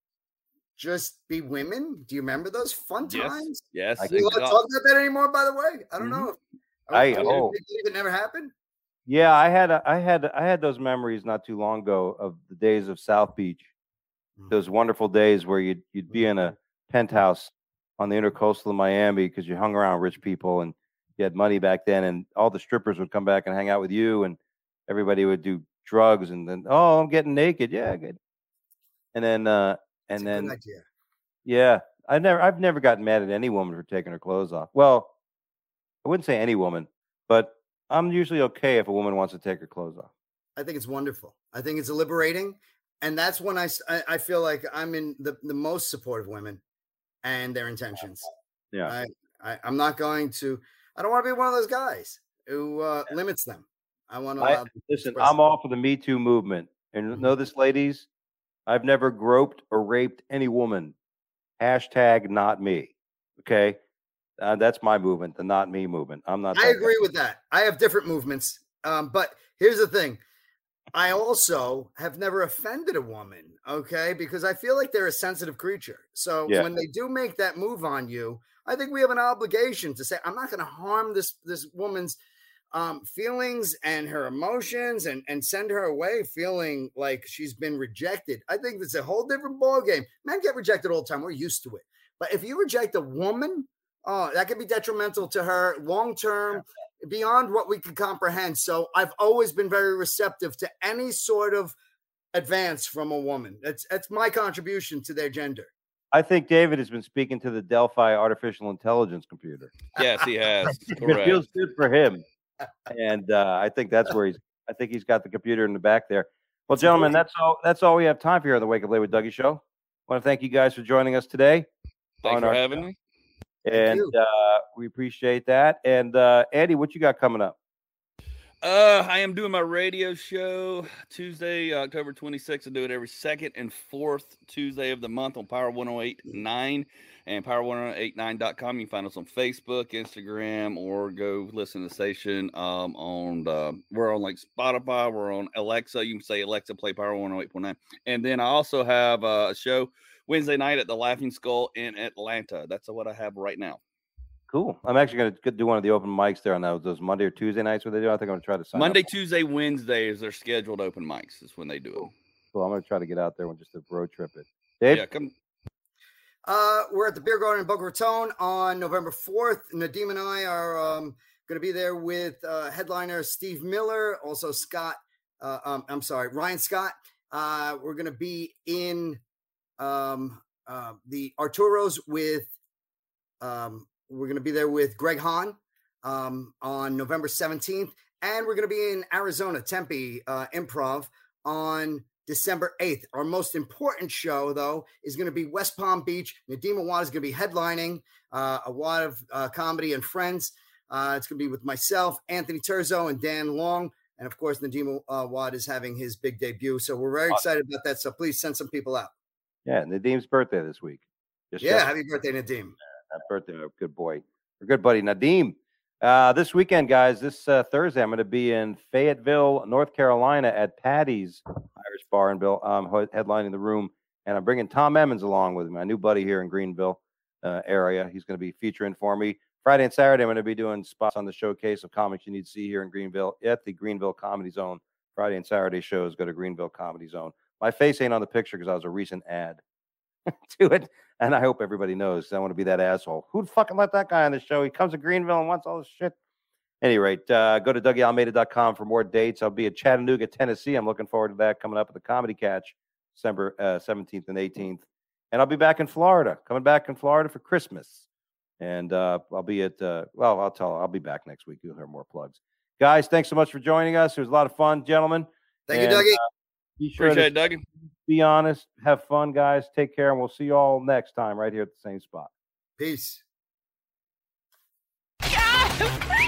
just be women? Do you remember those fun times? Yes. yes. We don't talk about that anymore, by the way. I don't mm-hmm. know. I, I oh. it never happened. Yeah, I had a, I had I had those memories not too long ago of the days of South Beach. Mm-hmm. Those wonderful days where you'd you'd be in a penthouse on the intercoastal of Miami because you hung around rich people and you had money back then, and all the strippers would come back and hang out with you, and everybody would do drugs, and then oh, I'm getting naked, yeah, good. And then uh, and That's then yeah, I never I've never gotten mad at any woman for taking her clothes off. Well, I wouldn't say any woman, but I'm usually okay if a woman wants to take her clothes off. I think it's wonderful. I think it's liberating. And that's when I, I feel like I'm in the, the most support of women and their intentions. Yeah. I, I, I'm not going to, I don't want to be one of those guys who uh, yeah. limits them. I want to I, listen, I'm them. all for the Me Too movement. And mm-hmm. know this, ladies, I've never groped or raped any woman. Hashtag not me. Okay. Uh, that's my movement, the not me movement. I'm not. I agree guy. with that. I have different movements. Um, but here's the thing. I also have never offended a woman, okay? Because I feel like they're a sensitive creature. So yeah. when they do make that move on you, I think we have an obligation to say, I'm not going to harm this, this woman's um, feelings and her emotions and, and send her away feeling like she's been rejected. I think it's a whole different ballgame. Men get rejected all the time. We're used to it. But if you reject a woman, oh, that could be detrimental to her long-term, beyond what we can comprehend. So I've always been very receptive to any sort of advance from a woman. That's that's my contribution to their gender. I think David has been speaking to the Delphi artificial intelligence computer. Yes, he has. It feels good for him. And uh, I think that's where he's, I think he's got the computer in the back there. Well, gentlemen, that's all, that's all we have time for here on the Wake Up Late with Dougie show. I want to thank you guys for joining us today. Thanks for having me. And uh, we appreciate that. And uh, Andy, what you got coming up? Uh, I am doing my radio show Tuesday, October twenty-sixth. I do it every second and fourth Tuesday of the month on Power one oh eight point nine and power one oh eight nine dot com. You can find us on Facebook, Instagram, or go listen to the station um, on, uh, we're on like Spotify. We're on Alexa. You can say, Alexa, play Power one oh eight point nine. And then I also have uh, a show Wednesday night at the Laughing Skull in Atlanta. That's what I have right now. Cool. I'm actually going to do one of the open mics there on those, those Monday or Tuesday nights where they do. I think I'm going to try to sign Monday, up. Tuesday, Wednesday is their scheduled open mics. Is when they do cool. it. Cool. I'm going to try to get out there and just to road trip it. Dave? Yeah, come. Uh, we're at the Beer Garden in Boca Raton on November fourth. Nadim and I are um, going to be there with uh, headliner Steve Miller, also Scott. Uh, um, I'm sorry, Ryan Scott. Uh, we're going to be in um, uh, the Arturo's with. Um, We're going to be there with Greg Hahn um, on November seventeenth. And we're going to be in Arizona, Tempe uh, Improv on December eighth. Our most important show, though, is going to be West Palm Beach. Nadim Awad is going to be headlining uh, Awad of uh, Comedy and Friends. Uh, it's going to be with myself, Anthony Terzo, and Dan Long. And, of course, Nadim Awad is having his big debut. So we're very excited about that. So please send some people out. Yeah, Nadim's birthday this week. Just yeah, happy birthday, Nadim. Happy birthday, good boy. Our good buddy, Nadim. Uh, this weekend, guys, this uh, Thursday, I'm going to be in Fayetteville, North Carolina at Patty's Irish Bar and Bill, um, headlining the room. And I'm bringing Tom Emmons along with me, my new buddy here in Greenville uh, area. He's going to be featuring for me. Friday and Saturday, I'm going to be doing spots on the showcase of comics you need to see here in Greenville at the Greenville Comedy Zone. Friday and Saturday shows go to Greenville Comedy Zone. My face ain't on the picture because I was a recent ad to it. And I hope everybody knows I want to be that asshole. Who'd fucking let that guy on the show? He comes to Greenville and wants all this shit. At any rate, uh, go to Dougie Almeida dot com for more dates. I'll be at Chattanooga, Tennessee. I'm looking forward to that coming up at the Comedy Catch, December uh, seventeenth and eighteenth. And I'll be back in Florida, coming back in Florida for Christmas. And uh, I'll be at, uh, well, I'll tell, I'll be back next week. You'll hear more plugs. Guys, thanks so much for joining us. It was a lot of fun, gentlemen. Thank and, you, Dougie. Uh, be sure Appreciate to it, Dougie. Be honest, have fun, guys. Take care, and we'll see you all next time right here at the same spot. Peace. Yeah!